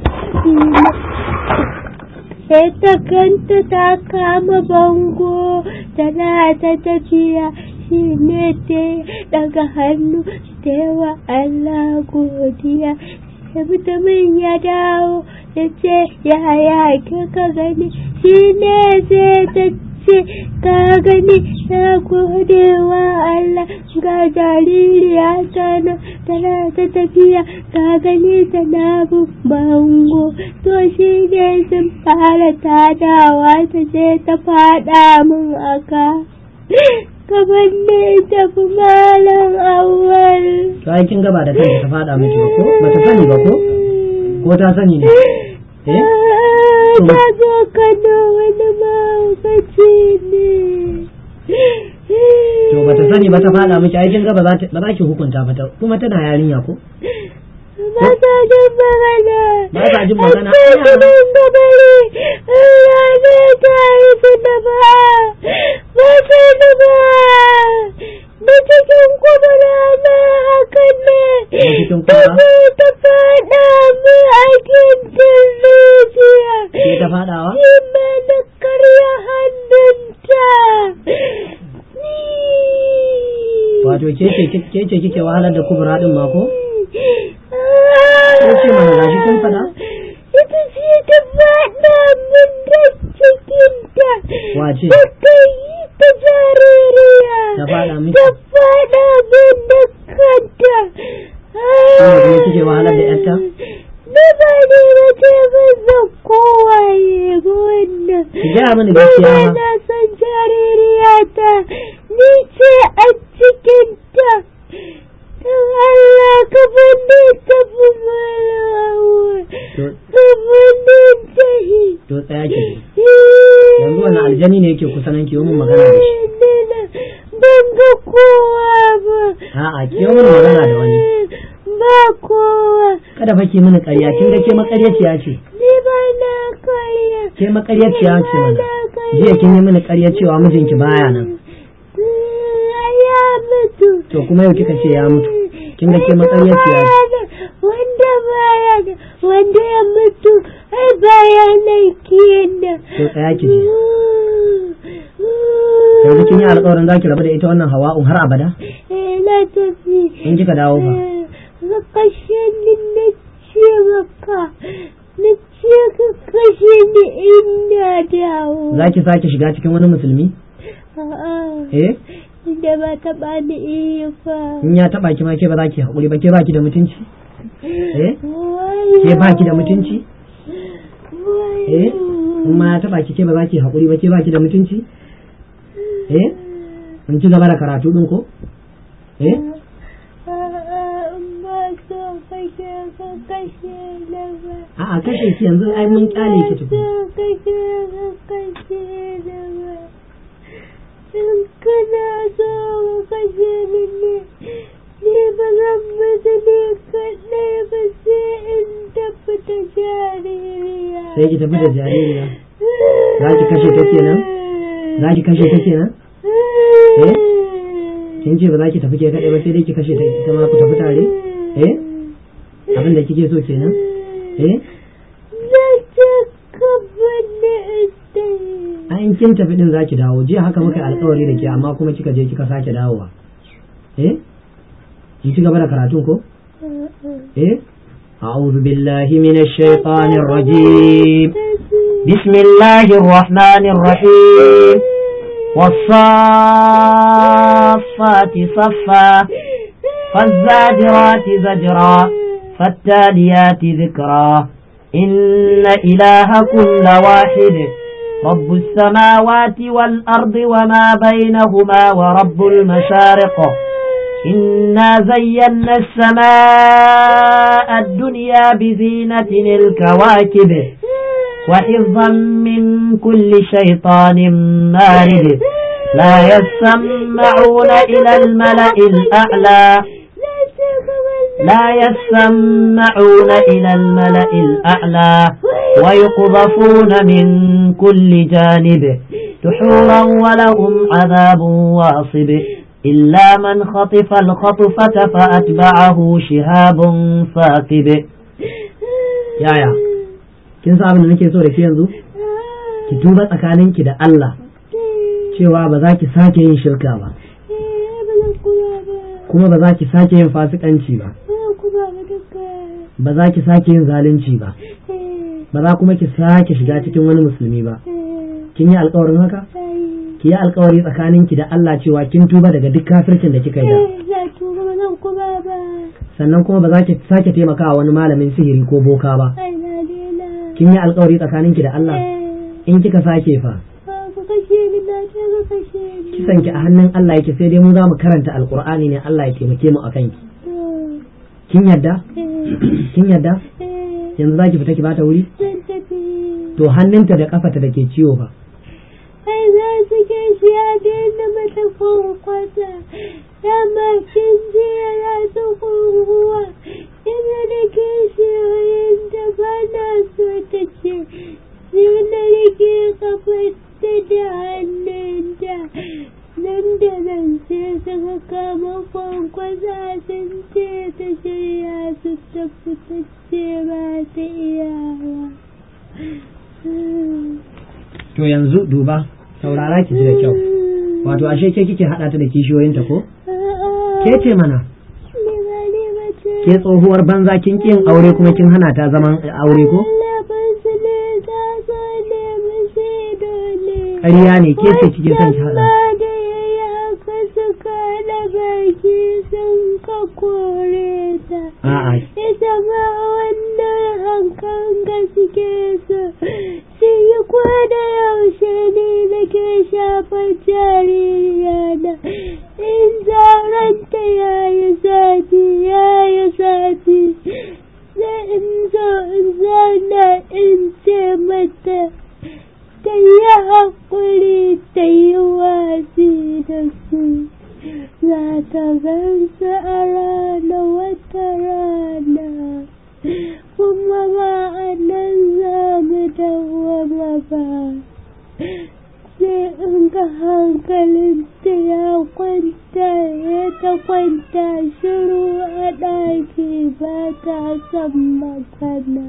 Speaker 2: sai ta kanta ta kama bango tana ta tafiya shi ne ta daga hannu ta wa Allah godiya mutumin ya dawo ya ce yaya kika gani shi ne zai ta ce ka gani ta gode wa Allah ga jaririya tana tana ta tafiya ka gani tana bango to shi ne sun fara tadawa ta je ta fada min aka gaban ne ta fi malam awal.
Speaker 1: To ai kin gaba da kanta ta fada miki ba ko ba ta sani ba ko ko ta sani ne eh
Speaker 2: ta zo kana wani mahaukaci ne
Speaker 1: to ba ta sani ba ta fada miki ai kin gaba za ta ba za ki hukunta ba ta kuma tana yarinya ko
Speaker 2: ba ta jin magana
Speaker 1: ba ta jin magana
Speaker 2: abin da bari Allah ne ta yi su da ba ba ta da ba da cikin kubura na hakan ne
Speaker 1: da cikin kubura
Speaker 2: ta fada mu a kintin zuciya
Speaker 1: ke ta fadawa
Speaker 2: ina da karya hannunta
Speaker 1: wato ke ce ke ce kike wahalar da kubura din ma ko ce mana gashi kin fada
Speaker 2: ita ce ta fada mun da cikinta
Speaker 1: wace
Speaker 2: ta yi ta jaririya
Speaker 1: ta fada miki
Speaker 2: ta fada mun da kanta
Speaker 1: kuma kike wahalar da yarta
Speaker 2: na ba ne ba ce ban kowaye ba wannan
Speaker 1: ki ga mini gaskiya ma
Speaker 2: na san jaririya ta ni ce a cikinta Allah ka bane ta fi malawa ka bane ta yi
Speaker 1: to tsaya ki yanzu wannan aljani ne yake kusa nan ki yi mun magana da shi
Speaker 2: ban ga kowa ba
Speaker 1: a'a ki yi mun magana da wani
Speaker 2: ba kowa
Speaker 1: kada fa ki mini ƙarya kin ga ke makaryaciya ce
Speaker 2: ni ba na ƙarya
Speaker 1: ke makaryaciya ce mana jiya kin yi mini ƙarya cewa mijinki baya nan
Speaker 2: ya mutu
Speaker 1: to kuma yau kika ce ya mutu kin ga ke makaryaciya ce
Speaker 2: wanda baya da wanda ya mutu ai baya nan kenan
Speaker 1: to tsaya ki ji yanzu kin yi alƙawarin zaki rabu da ita wannan hawa'un har abada
Speaker 2: eh na tafi
Speaker 1: in kika dawo fa
Speaker 2: ka kashe ni na ce maka na ce ka kashe ni ina dawo
Speaker 1: zaki sake shiga cikin wani musulmi
Speaker 2: a'a
Speaker 1: eh
Speaker 2: inda ba taɓa ni iya fa
Speaker 1: in ya taɓa ki ma ke ba za ki haƙuri ba ke ba ki da mutunci eh ke ba ki da mutunci eh in ma ya taɓa ki ke ba za ki haƙuri ba ke ba ki da mutunci eh in ci gaba da karatu ɗin ko eh a'a kashe ki yanzu ai mun kyale ki tukun
Speaker 2: in kana so ka kashe ni ne ni ba zan mutu ne kaɗai ba sai in tafi da jaririya.
Speaker 3: Sai ki tafi da jaririya? Za ki kashe ta kenan? Za ki kashe ta kenan? Eh? Kin ce ba za ki tafi ke kaɗai ba sai dai ki kashe ta ita ma ku tafi tare? Eh? Abin da kike so kenan? Eh? A in kin tafi din za ki dawo, jiya haka muka yi alkawari da ke amma kuma kika je kika sake dawowa. Eh? Ki ci gaba da karatun ko? Eh? أعوذ بالله من الشيطان الرجيم بسم الله الرحمن الرحيم والصافات صفا فالزاجرات زجرا فالتاليات ذكرا إن إلهكم لواحد رب السماوات والأرض وما بينهما ورب المشارق إنا زينا السماء الدنيا بزينة الكواكب وحفظا من كل شيطان مارد لا يسمعون إلى الملأ الأعلى لا يسمعون إلى الملأ الأعلى ويقذفون من كل جانب دحورا ولهم عذاب واصب إلا من خطف الخطفة فأتبعه شهاب ثاقب. يا يا kin san abin da nake so da ke yanzu ki tuba tsakaninki da Allah cewa ba za ki sake yin shirka ba kuma ba za ki sake yin fasikanci ba ba za ki sake yin zalunci ba ba za kuma ki sake shiga cikin wani musulmi ba. Kin yi alƙawarin haka? Ki yi alƙawari tsakaninki da Allah cewa kin tuba daga duk kafircin da kika yi da. Sannan kuma ba za ki sake taimakawa wani malamin sihiri ko boka ba. Kin yi alƙawari tsakaninki da Allah? In kika sake fa? Kisan ki a hannun Allah yake sai dai mu za mu karanta alƙur'ani ne Allah ya taimake mu akan ki. Kin yadda? Kin yadda? Yanzu za ki fita ki bata wuri? To hannunta da kafata da ke ciwo ba.
Speaker 2: Ai za su ke shi ya daina mata kwankwata, dama kin ji yana su kunguwa, ina da ke shi da ba na so ta ce, sai na rike kafarta da hannunta, nan da nan sai suka kama kwankwasa sun ce ta shirya su tafi ta ce ba ta iyawa.
Speaker 3: To yanzu duba saurara ki ji da kyau, wato ashe ke kike haɗa ta da kishiyoyinta ko? Ke ce mana? Ke tsohuwar banza kin kin aure kuma kin hana ta zaman aure ko? Ƙarya ne ke ce kike son ki haɗa. A'a.
Speaker 2: Ita ma wannan hankan ga suke so, sun yi kwada yaushe ne nake shafar jaririya na, in zaranta ya yi sati ya yi sati, sai in zo in zauna in ce mata ta yi haƙuri ta yi wasi da su. Za ta gansu a rana wata rana, kuma ba a nan za mu dawwama ba, sai in ga hankalinta ya kwanta ya ta kwanta shiru a ɗaki ba ta son magana.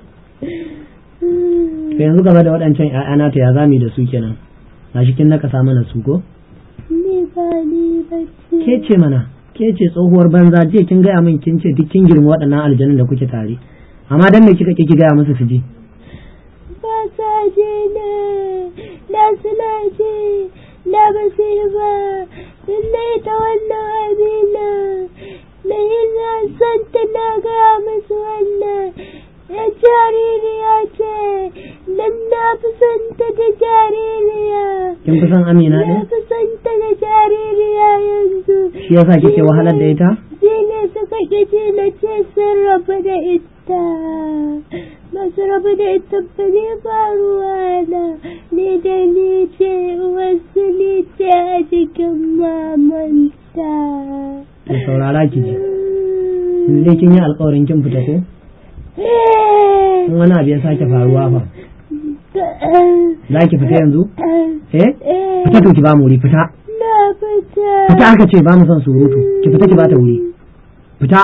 Speaker 3: Yanzu gaba da waɗancan ‘ya'yana ta ya zami da su kenan, na shi kin naka samu na su ko?
Speaker 2: Ni ba ni ba ce.
Speaker 3: Ke ce mana, ke ce tsohuwar banza, je kin gaya min kin ce duk kin girma waɗannan aljanun da kuke tare. Amma dan me kika ki gaya musu su ji?
Speaker 2: Ba sa je ne, da suna ji, da ba su yi ba, sun dai ta wannan amina, da yin na son ta na gaya musu wannan. Ya jaririya ce, nan na fi son ta da jaririya.
Speaker 3: Kin fi son Amina ɗin?
Speaker 2: Na fi son ta da jaririya yanzu.
Speaker 3: Shi yasa kike wahalar da ita?
Speaker 2: Shi ne suka ƙiji na ce sun rabu da ita. masu rabu da ita ba ne ba ruwa na ni da ni ce wasu ni ce a cikin mamanta.
Speaker 3: Da saurara ki ji in dai kin yi alƙawarin kin fita ko in wani abu ya sake faruwa fa za ki fita yanzu eh fita to ki ba mu wuri fita
Speaker 2: na fita
Speaker 3: fita aka ce ba mu son surutu ki fita ki ba ta wuri fita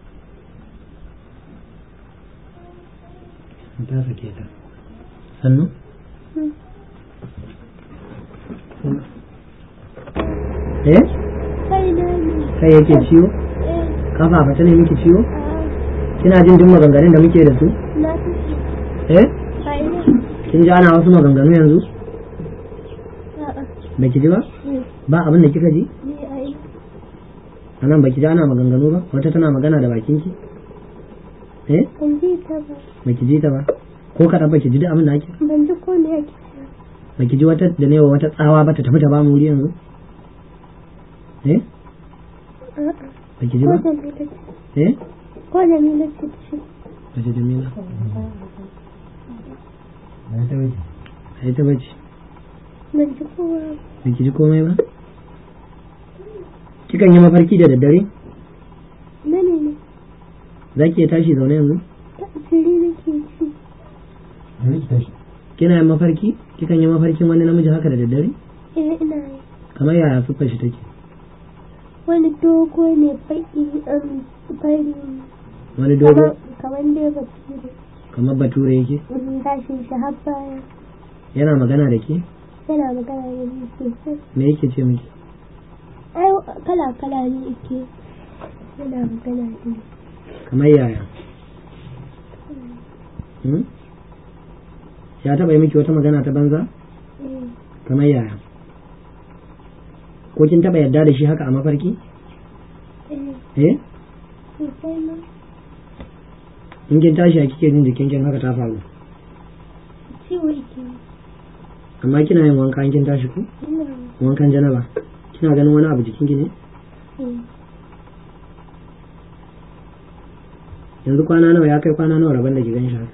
Speaker 3: ta sake ta sannu eh
Speaker 2: kai na ne
Speaker 3: kai yake ciwo
Speaker 2: eh
Speaker 3: kafa fata ne miki ciwo
Speaker 2: a
Speaker 3: kina jin duk maganganun da muke da su
Speaker 2: na fita
Speaker 3: eh
Speaker 2: kai na
Speaker 3: kin ji ana wasu maganganu yanzu
Speaker 2: a'a
Speaker 3: baki ji ba
Speaker 2: eh
Speaker 3: ba abin da kika ji
Speaker 2: ni ai
Speaker 3: anan baki ji ana maganganu ba wata tana magana da bakin ki eh
Speaker 2: ban ji ta ba
Speaker 3: baki ji ta ba ko kaɗan baki ji duk abin da ake
Speaker 2: ban ji ko me yake cewa
Speaker 3: baki ji wata da newa wata tsawa ba ta tafi ta ba mu wuri yanzu eh
Speaker 2: a'a
Speaker 3: baki ji
Speaker 2: ko
Speaker 3: ba
Speaker 2: da me ta ce
Speaker 3: eh
Speaker 2: ko da me ta ce
Speaker 3: bace jamila ai ta bace
Speaker 2: ban ji kowa
Speaker 3: baki ji komai ba kikan yi mafarki da daddare
Speaker 2: na ne ne
Speaker 3: za ki iya tashi zaune yanzu
Speaker 2: ta asiri nake ci
Speaker 3: kina yin mafarki kikan yi mafarkin wani namiji haka da daddare
Speaker 2: eh ina yi
Speaker 3: kamar yaya siffar shi take
Speaker 2: wani dogo ne baki um fari
Speaker 3: wani dogo
Speaker 2: kamar dai bature
Speaker 3: kamar bature yake
Speaker 2: in gashin shi har baya
Speaker 3: yana magana da ke
Speaker 2: yana magana da ni sosai
Speaker 3: me yake ce miki
Speaker 2: ai kala kala ne yake yana magana da ni
Speaker 3: kamar yaya hmm? ya taba yi miki wata magana ta banza
Speaker 2: eh
Speaker 3: kamar yaya ko kin taba yadda da shi haka a mafarki
Speaker 2: eh
Speaker 3: eh
Speaker 2: sosai ma
Speaker 3: in kin tashi a kike jin jikin kin haka ta faru
Speaker 2: ciwo yake
Speaker 3: amma kina yin wanka in kin tashi ko
Speaker 2: ina
Speaker 3: wankan janaba kina ganin wani abu jikin ki ne
Speaker 2: eh
Speaker 3: yanzu kwana nawa ya kai kwana nawa rabon da ki gan shi haka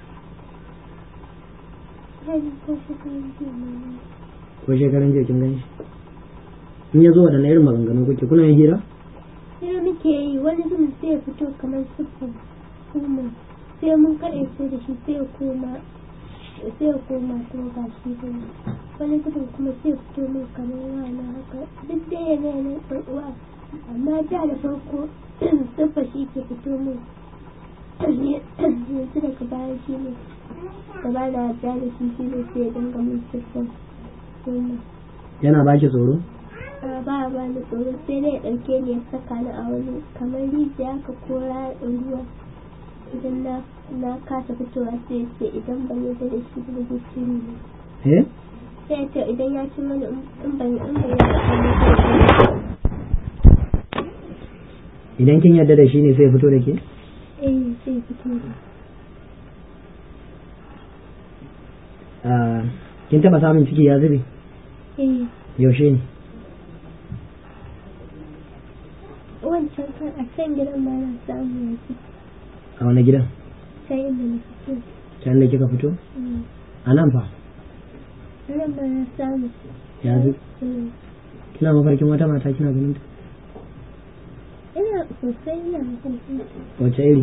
Speaker 2: kai ko shi kan ji ne
Speaker 3: ko shekaran jiya kin gan shi in ya zo waɗanne irin maganganu kuke kuna yin hira
Speaker 2: sai muke yi wani zumin sai ya fito kamar siffar kuma sai mun kaɗe sai da shi sai ya koma sai ya koma kuma ba shi ba ne wani zumin kuma sai ya fito min kamar wani haka duk da yana yana ɗan uwa amma da da farko siffar shi ke fito min yanzu daga baya shi ne gaba da ja da shi shi ne sai ya dinga min siffar kuma
Speaker 3: yana baki tsoro
Speaker 2: a ba ba ni tsoro sai dai ya ɗauke ni ya saka ni a wani kamar rijiya ka kora ruwa idan na na kasa fitowa sai ce idan ban yarda da shi ba zai ci ni
Speaker 3: eh
Speaker 2: sai ya ce idan ya ci mana in ban in ban yarda da shi
Speaker 3: idan kin yarda da shi ne sai ya fito da ke
Speaker 2: eh sai ya fito da
Speaker 3: Ah, kin taba samun ciki ya zube
Speaker 2: eh
Speaker 3: yaushe ne
Speaker 2: wancan kan a can gidan ma na samu yanzu
Speaker 3: a wani gidan
Speaker 2: sai inda na fito
Speaker 3: can da kika fito
Speaker 2: Mm.
Speaker 3: a nan fa
Speaker 2: nan ma na samu
Speaker 3: ya zube
Speaker 2: Mm.
Speaker 3: kina mafarkin wata mata kina ganin ta
Speaker 2: ina sosai ina mafarkin
Speaker 3: wace iri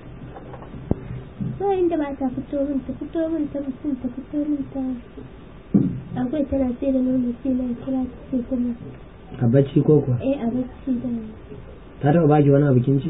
Speaker 2: ba inda ba ta fito min ta fito min ta mutum ta fito min ta akwai tana sai da nono sai na kira ta sai kuma
Speaker 3: a bacci ko kuwa
Speaker 2: eh a bacci da
Speaker 3: ta taba baki wani abu kin ci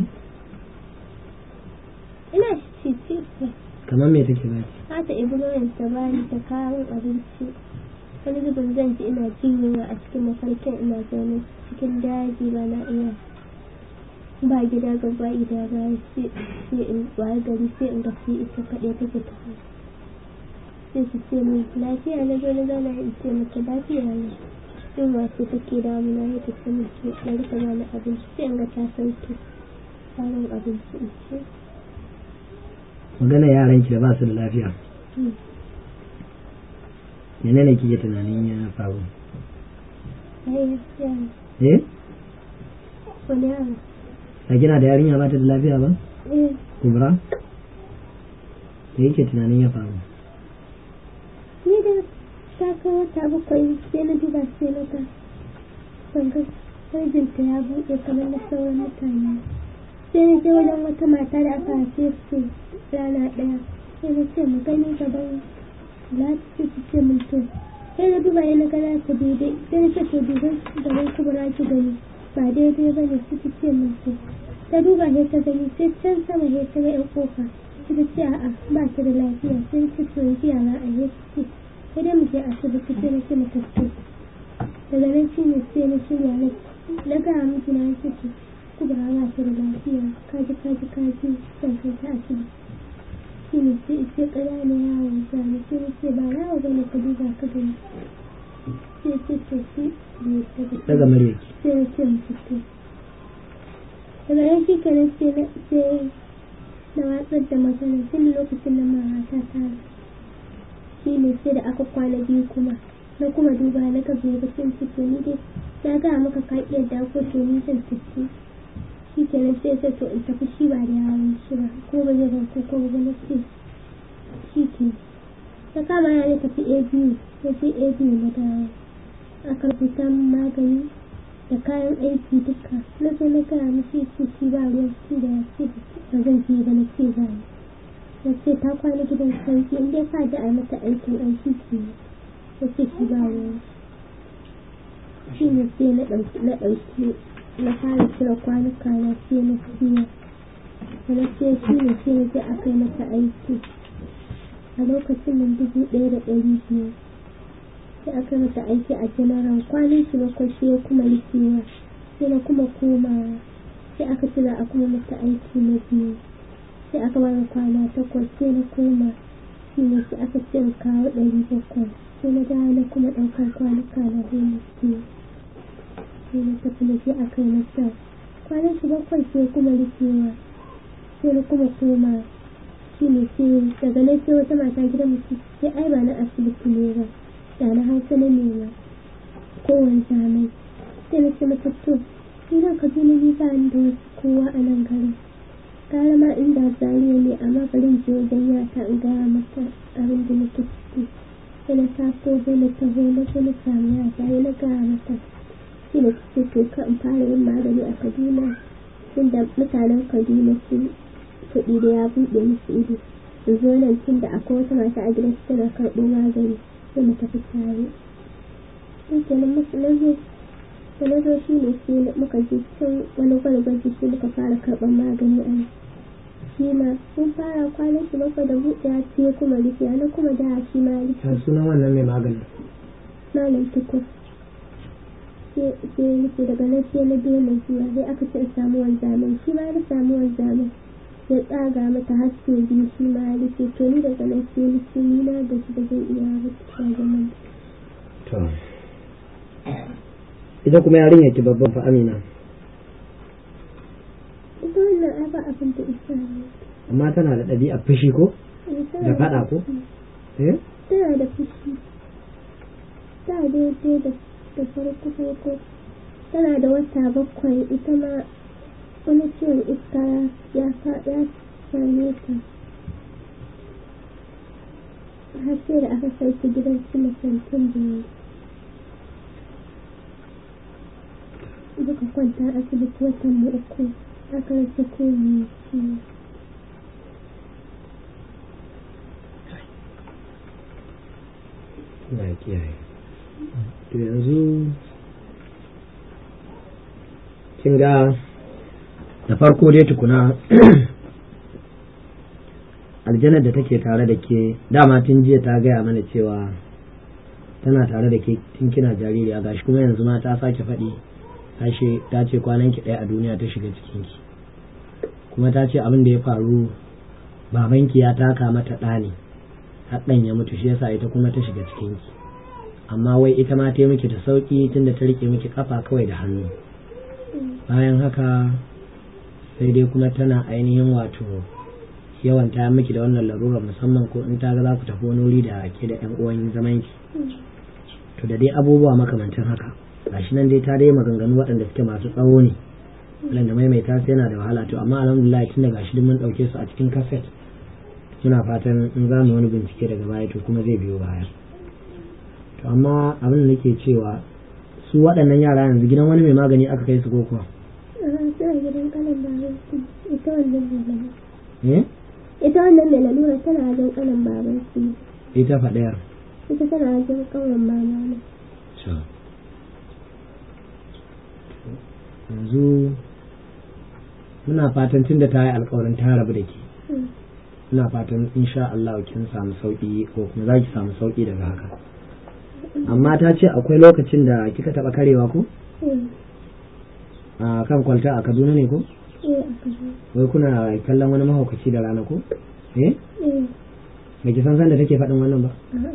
Speaker 2: ina ci ci ce
Speaker 3: kamar me take baki
Speaker 2: ta ta ibi nonon ta bani ta kawo abinci wani zubin zan ji ina jin yunwa a cikin mafarkin ina zaune cikin daji ba na iya ba gida gaba gida ba sai sai in waye gari sai in ga sai ita kaɗai take ta sai su ce min lafiya na zo na zauna in ce mata lafiya ne in wasu take damuna ya tafi mutu na rika bani abinci sai in ga ta sauke sabon abinci in ce
Speaker 3: magana yaran ki da ba su da lafiya menene kike tunanin ya faru
Speaker 2: ai ya
Speaker 3: eh
Speaker 2: wani yaro
Speaker 3: a kina da yarinya ba ta da lafiya ba
Speaker 2: eh
Speaker 3: kubra da yake tunanin ya faru
Speaker 2: ni da ta kai wata bakwai sai na duba sai na ga banga farjinta ya buɗe kamar na sauran mutane sai na je wajen wata mata da aka haife su rana ɗaya sai na ce mu gani gaban lati su ce mun to sai na duba ne na gana ta daidai sai na ce to duban gaban kubura ki gani ba daidai ba ne su ce mun to ta duba ne ta gani sai can sama ne ta ga yan kofa su ce a'a ba ta da lafiya sai ta ce yanzu yara a yi su sai dai mu je asibiti sai na ce mu tafi daga nan shi ne sai na shirya na na ga miki na ce kubura ba ta da lafiya kaji kaji kaji sai kai ta asibiti shi ne sai ce ƙara ne yawon zane sai ne ce ba yawo ba ne ka duba ka gani sai ce ce su ne ta
Speaker 3: daga murya
Speaker 2: sai na ce mu fito daga nan shi kenan sai na watsar da magana tun lokacin da mata ta shi ne sai da aka kwana biyu kuma na kuma duba na ga bai ga cin fito ni dai na ga maka ka iya dako to ni zan fito shi kenan sai sai to in tafi shi ba da yawon shi ba ko ba zai ban ko ba na ce shi ke ta kama ya ne tafi a biyu ya ce a biyu na dawo aka rubuta magani da kayan aiki duka na zo na gaya mishi ce shi ba ruwan shi da ya ce ba zan je ba na ce ba na ce ta kwana gidan sauki in dai ka ji a mata aikin aiki ke ya ce shi ba ruwan shi ne sai na ɗauki na fara cire kwanuka na sai na siya da na ce shi ne sai na je a kai mata aiki a lokacin nan dubu ɗaya da ɗari biyu sai aka mata aiki a janaral kwanan shi bakwai sai ya kuma rikewa sai na kuma komawa sai aka ci za a kuma mata aiki na biyu sai aka bani kwana takwas sai na koma shi ne sai aka ce kawo ɗari bakwai sai na dawo na kuma ɗaukar kwanuka na goma siya sai na tafi da shi a kai mata kwanan shi bakwai sai kuma rikewa sai na kuma koma shi ne sai daga nan sai wata mata gidan mutum sai ai ba na asibiti ne ba da na hausa na nema kowane zamai sai na ce mata to idan ka jini ni ba ni da wasu kowa a nan garin gara ma inda zariya ne amma garin je wajen yata in gaya mata abin da nake ciki sai na taso bai na taho na zo na samu yata na gaya mata shi ne ce to ka in fara yin magani a Kaduna inda mutanen Kaduna su kuɗi da ya buɗe musu ido in zo nan tun da akwai wata mata a gidan su tana karɓo magani sai mu tafi tare shi kenan musu na zo da na zo shi ne sai muka je cikin wani gwargwaji shi muka fara karɓar magani a nan shi ma sun fara kwanan shi bakwai da buɗewa sai kuma rufe na kuma da shi ma rufe
Speaker 3: sunan wannan mai magani
Speaker 2: malam tukur sai rufe daga nan sai na daina zuwa sai aka ce in samu wanzamin shi ma na samu wanzamin ya tsaga mata haske biyu shi ma ya rufe to ni daga nan sai rufe ni na da shi da zai iya rufe zaman
Speaker 3: to ita kuma yarinya ki babban fa Amina
Speaker 2: ita wannan ai ba abin da isa ne
Speaker 3: amma tana da ɗabi'a fushi ko da faɗa ko eh
Speaker 2: tana da fushi ta daidai da da farko farko tana da wata bakwai ita ma wani ciwon iska ya ya same ta har sai da aka kai ta gidan su masantin da duka kwanta asibiti watan mu uku aka rasa komi ciwo
Speaker 3: na kiyaye to yanzu kin ga da farko dai tukuna aljanar da take tare da ke dama tun jiya ta gaya mana cewa tana tare da ke tun kina jaririya gashi kuma yanzu ma ta sake faɗi ta ce kwanan ki ɗaya a duniya ta shiga cikinki kuma ta ce abin da ya faru babanki ya taka mata ɗa ne har ɗan ya mutu shi yasa ita kuma ta shiga cikinki amma wai ita ma ta yi miki da sauki tunda ta rike miki kafa kawai da hannu bayan haka sai dai kuma tana ainihin wato yawan ta miki da wannan larura musamman ko in ta ga za ku tafi wani wuri da ke da yan uwan zamanki to da dai abubuwa makamantan haka gashi nan dai ta dai maganganu waɗanda suke masu tsawo ne waɗanda maimaita su yana da wahala to amma alhamdulillah tun da gashi duk mun ɗauke su a cikin kaset muna fatan in za mu wani bincike daga baya to kuma zai biyo baya. To amma abin da nake cewa su waɗannan yara yanzu gidan wani mai magani aka kai su ko kuwa?
Speaker 2: Suna gidan kanan baban su ita wannan mai
Speaker 3: eh
Speaker 2: ita wannan mai lalura tana wajen kanan baban su.
Speaker 3: Ita faɗayar
Speaker 2: ita tana wajen kauyen mama ne.
Speaker 3: Yanzu muna fatan tunda ta yi alkawarin ta rabu da ke, ina fatan insha Allah kin samu sauki ko kuma za ki samu sauki daga haka. Amma ta ce akwai lokacin da kika taba karewa ko? A kan kwalta a Kaduna ne ko? Wai kuna kallon wani mahaukaci da rana ko? Eh? Ba ki san san da take faɗin wannan ba?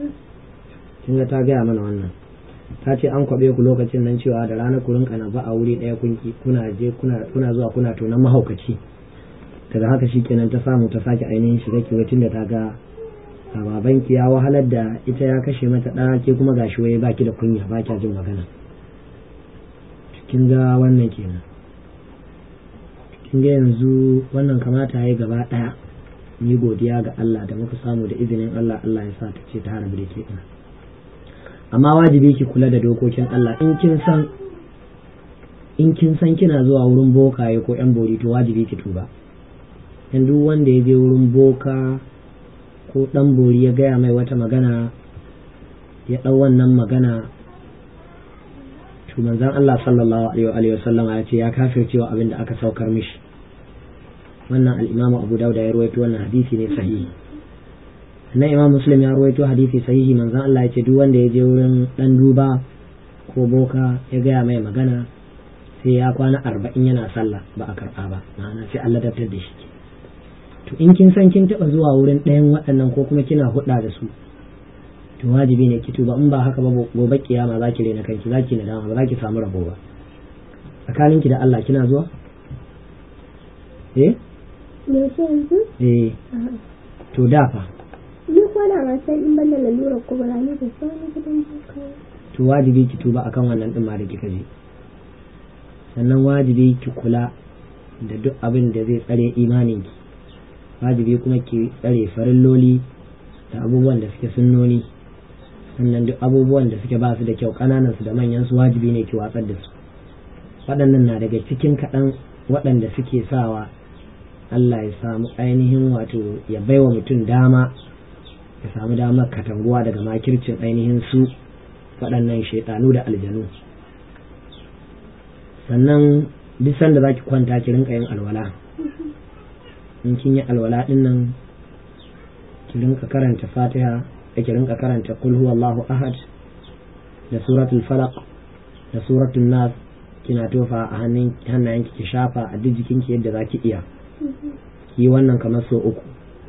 Speaker 3: Kin ga ta gaya mana wannan. Ta ce an kwabe ku lokacin nan cewa da rana ku rinka na ba a wuri ɗaya kunki kuna je kuna kuna zuwa kuna tonan mahaukaci. Daga haka shikenan ta samu ta sake ainihin shiga kiwacin da ta ga a babanki ya wahalar da ita ya kashe mata ɗa ke kuma gashi waye baki da kunya ba kya jin magana. Kin ga wannan kenan. Kin ga yanzu wannan kamata yayi gaba ɗaya ni godiya ga Allah da muka samu da izinin Allah Allah ya sa ta ce ta harabu da ke ɗin. Amma wajibi ki kula da dokokin Allah in kin san in kin san kina zuwa wurin bokaye ko yan bori to wajibi ki tuba. Dan duk wanda ya je wurin boka ko dan bori ya gaya mai wata magana ya dau wannan magana to manzon Allah sallallahu alaihi wa sallam ya ce ya kafircewa abin da aka saukar mishi. Wannan al-Imam Abu Dawud ya rawaito wannan hadisi ne sahihi. Na Imam Muslim ya rawaito hadisi sahihi manzon Allah ya ce duk wanda ya je wurin dan duba ko boka ya gaya mai magana sai ya kwana arba'in yana sallah ba a karɓa ba, ma'ana sai Allah daftar da shi. To in kin san kin taɓa zuwa wurin ɗayan waɗannan ko kuma kina hudda da su to wajibi ne ki tuba, in ba haka ba gobe kiyama za ki rena kanki, za ki nadama, ba za ki samu rabo ba. Tsakaninki da Allah kina zuwa? Eh?
Speaker 2: Me shi yanzu?
Speaker 3: Eh. To da fa.
Speaker 2: Ni kwana ma sai in ban da lalura ko ba ni da sauran gidan boka.
Speaker 3: To wajibi ki tuba akan wannan din ma da kika je. Sannan wajibi ki kula da duk abin da zai tsare imaninki. Wajibi kuma ki tsare farilloli da abubuwan da suke sunnoni. Sannan duk abubuwan da suke ba su da kyau kananan su da manyan su wajibi ne ki watsar da su. Waɗannan na daga cikin kaɗan waɗanda suke sawa Allah ya samu ainihin wato ya baiwa mutum dama ya samu damar katanguwa daga makircin ainihin su waɗannan shaitanu da aljanu. Sannan duk sanda za ki kwanta ki rinka yin alwala, in kin yi alwala ɗin nan ki rinka karanta fatiha da ki rinka karanta kul huwallahu ahad da suratul falaq da suratul nas, kina tofa a hannayenki ki shafa a duk jikinki yadda za ki iya ki yi wannan kamar so uku.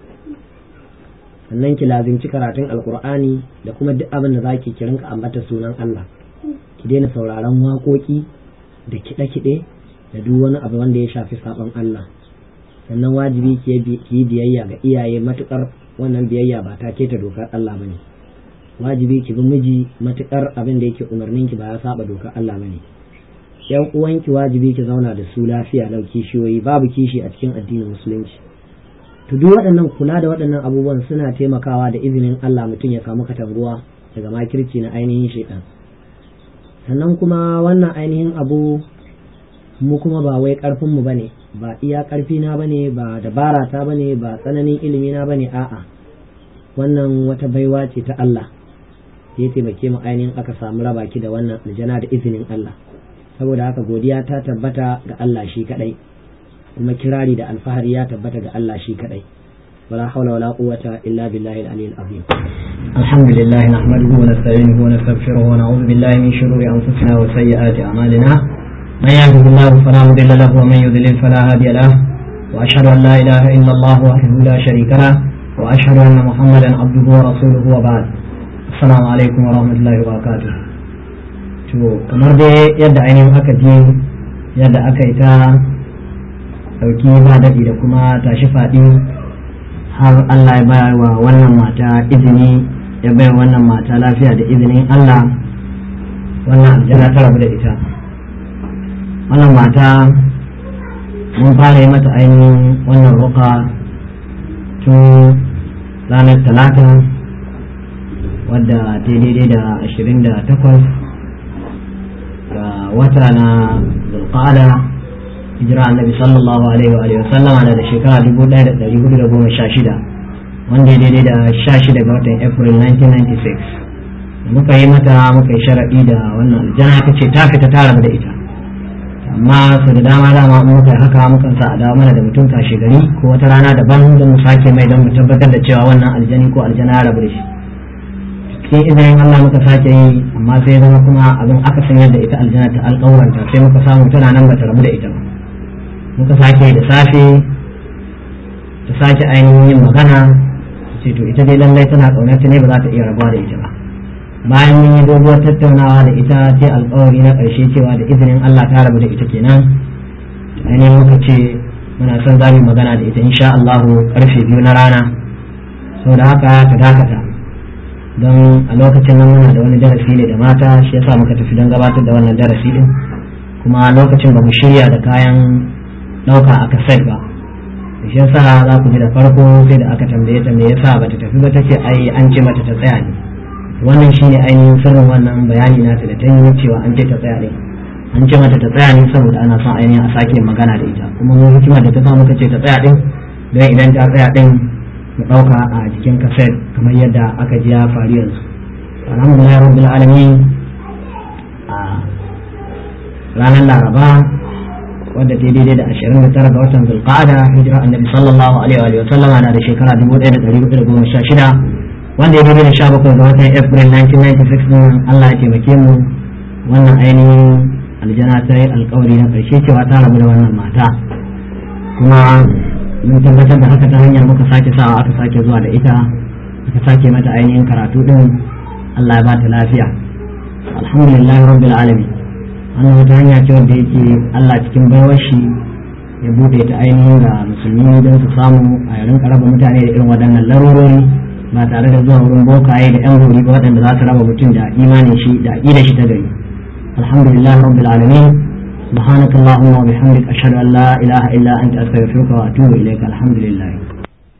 Speaker 3: Sannan ki lazimci karatun alkur'ani da kuma duk abin da zaki ki rinka ambata sunan Allah, ki daina sauraron waƙoƙi da kiɗe-kiɗe da duk wani abu wanda ya shafi saɓon Allah. Sannan wajibi ki yi biyayya ga iyaye matuƙar wannan biyayya ba ta keta dokar Allah bane. Wajibi ki bi miji matuƙar abin da yake umarnin ki ba ya saba dokar Allah bane. Yan uwanki wajibi ki zauna da su lafiya lau, kishiyoyi babu kishi a cikin addinin musulunci. To duk waɗannan kula da waɗannan abubuwan suna taimakawa da izinin Allah mutum ya samu katanguwa daga makirci na ainihin shaitan. Sannan kuma wannan ainihin abu mu kuma ba wai ƙarfin mu bane, ba iya ƙarfi na bane, ba dabara ta bane, ba tsananin ilimi na bane, a'a wannan wata baiwa ce ta Allah ya taimake mu ainihin aka samu raba ki da wannan aljana da izinin Allah. Saboda haka godiya ta tabbata ga Allah shi kadai, kuma kirari da alfahari ya tabbata ga Allah shi kadai. wala hawla wala quwwata illa billahi al-aliyyil azim. Alhamdulillah nahmaduhu wa nasta'inuhu wa nastaghfiruhu wa na'udhu billahi min shururi anfusina wa sayyiati a'malina. Man yahdihillahu fala mudilla lahu wa man yudlil fala hadiya lahu. Wa ashhadu an la ilaha illa Allah wahdahu la sharika lahu wa ashhadu anna Muhammadan abduhu wa rasuluhu wa ba'd. Assalamu alaikum wa rahmatullahi wa barakatuh. To kamar dai yadda ainihin aka ji yadda aka yi ta dauki ba daɗi da kuma tashi faɗi har Allah ya bayar wa wannan mata izini, ya bayar wannan mata lafiya da izinin Allah, wannan aljana ta rabu da ita. Wannan mata mun fara yi mata ainihin wannan ruka tun ranar talata wadda ta daidai da ashirin da takwas ga wata na zulqa'ada hijira annabi sallallahu alaihi wa sallama da shekara dubu ɗaya da ɗari hudu da goma sha shida wanda ya daidai da sha shida ga watan april nineteen ninety-six. muka yi mata muka yi sharaɗi da wannan aljanna ta ce ta fita ta rabu da ita, amma su da dama dama in muka yi haka mukan sa a dawo mana da mutum kashe gari ko wata rana daban don mu sake mai don mu tabbatar da cewa wannan aljani ko aljana ya rabu da shi. cikin izinin Allah muka sake yi, amma sai zama kuma abin aka san yadda ita aljana ta alƙawaranta, sai muka samu tana nan bata rabu da ita ba. muka sake da safe ta sake ainihin yin magana ce to ita dai lallai tana ƙaunarta ne ba za ta iya rabuwa da ita ba. bayan mun yi doguwar tattaunawa da ita ce alƙawari na ƙarshe cewa da izinin Allah ta rabu da ita kenan. ainihin muka ce muna son za mu magana da ita insha Allah karfe biyu na rana, saboda haka ta dakata don a lokacin nan muna da wani darasi ne da mata, shi yasa muka tafi don gabatar da wannan darasi din, kuma lokacin ba mu shirya da kayan ɗauka a kaset ba, shi yasa za ku ji da farko sai da aka tambaye ta me yasa bata tafi ba, ta ce ai an ce mata ta tsaya ne. wannan shine ainihin sirrin wannan bayani nata da ta yi cewa an ce ta tsaya ne, an ce mata ta tsaya ne saboda ana son ainihin a sake magana da ita, kuma mun hikimar da ta sa muka ce ta tsaya din don idan ta tsaya din mu ɗauka a jikin kaset kamar yadda aka ji ya faru yanzu. alhamdulillah rabbil alamin, a ranar laraba wadda ta daidai da ashirin da tara ga watan zulqa'ada hijira annabi sallallahu alaihi wa sallama na da shekara dubu ɗaya da ɗari hudu da goma sha shida, wanda ya daidai da sha bakwai ga watan april nineteen ninety-six din Allah ya taimake mu wannan ainihin aljana ta yi alkawari na ƙarshe cewa ta rabu da wannan mata, kuma mun tabbatar da haka ta hanyar muka sake sawa aka sake zuwa da ita aka sake mata ainihin karatu din. Allah ya ba ta lafiya, alhamdulillah rabbil alamin. wannan wata hanya ce wanda yake Allah cikin baiwar shi ya bude ta ainihin ga musulmi don su samu a rinka raba mutane da irin waɗannan larurori ba tare da zuwa wurin bokaye da yan gori ba waɗanda za su raba mutum da imanin shi da aqidar shi ta gari. alhamdulillah rabbil alamin, subhanakallahumma wa bihamdika ashhadu an la ilaha illa anta astaghfiruka wa atubu ilayka. alhamdulillah.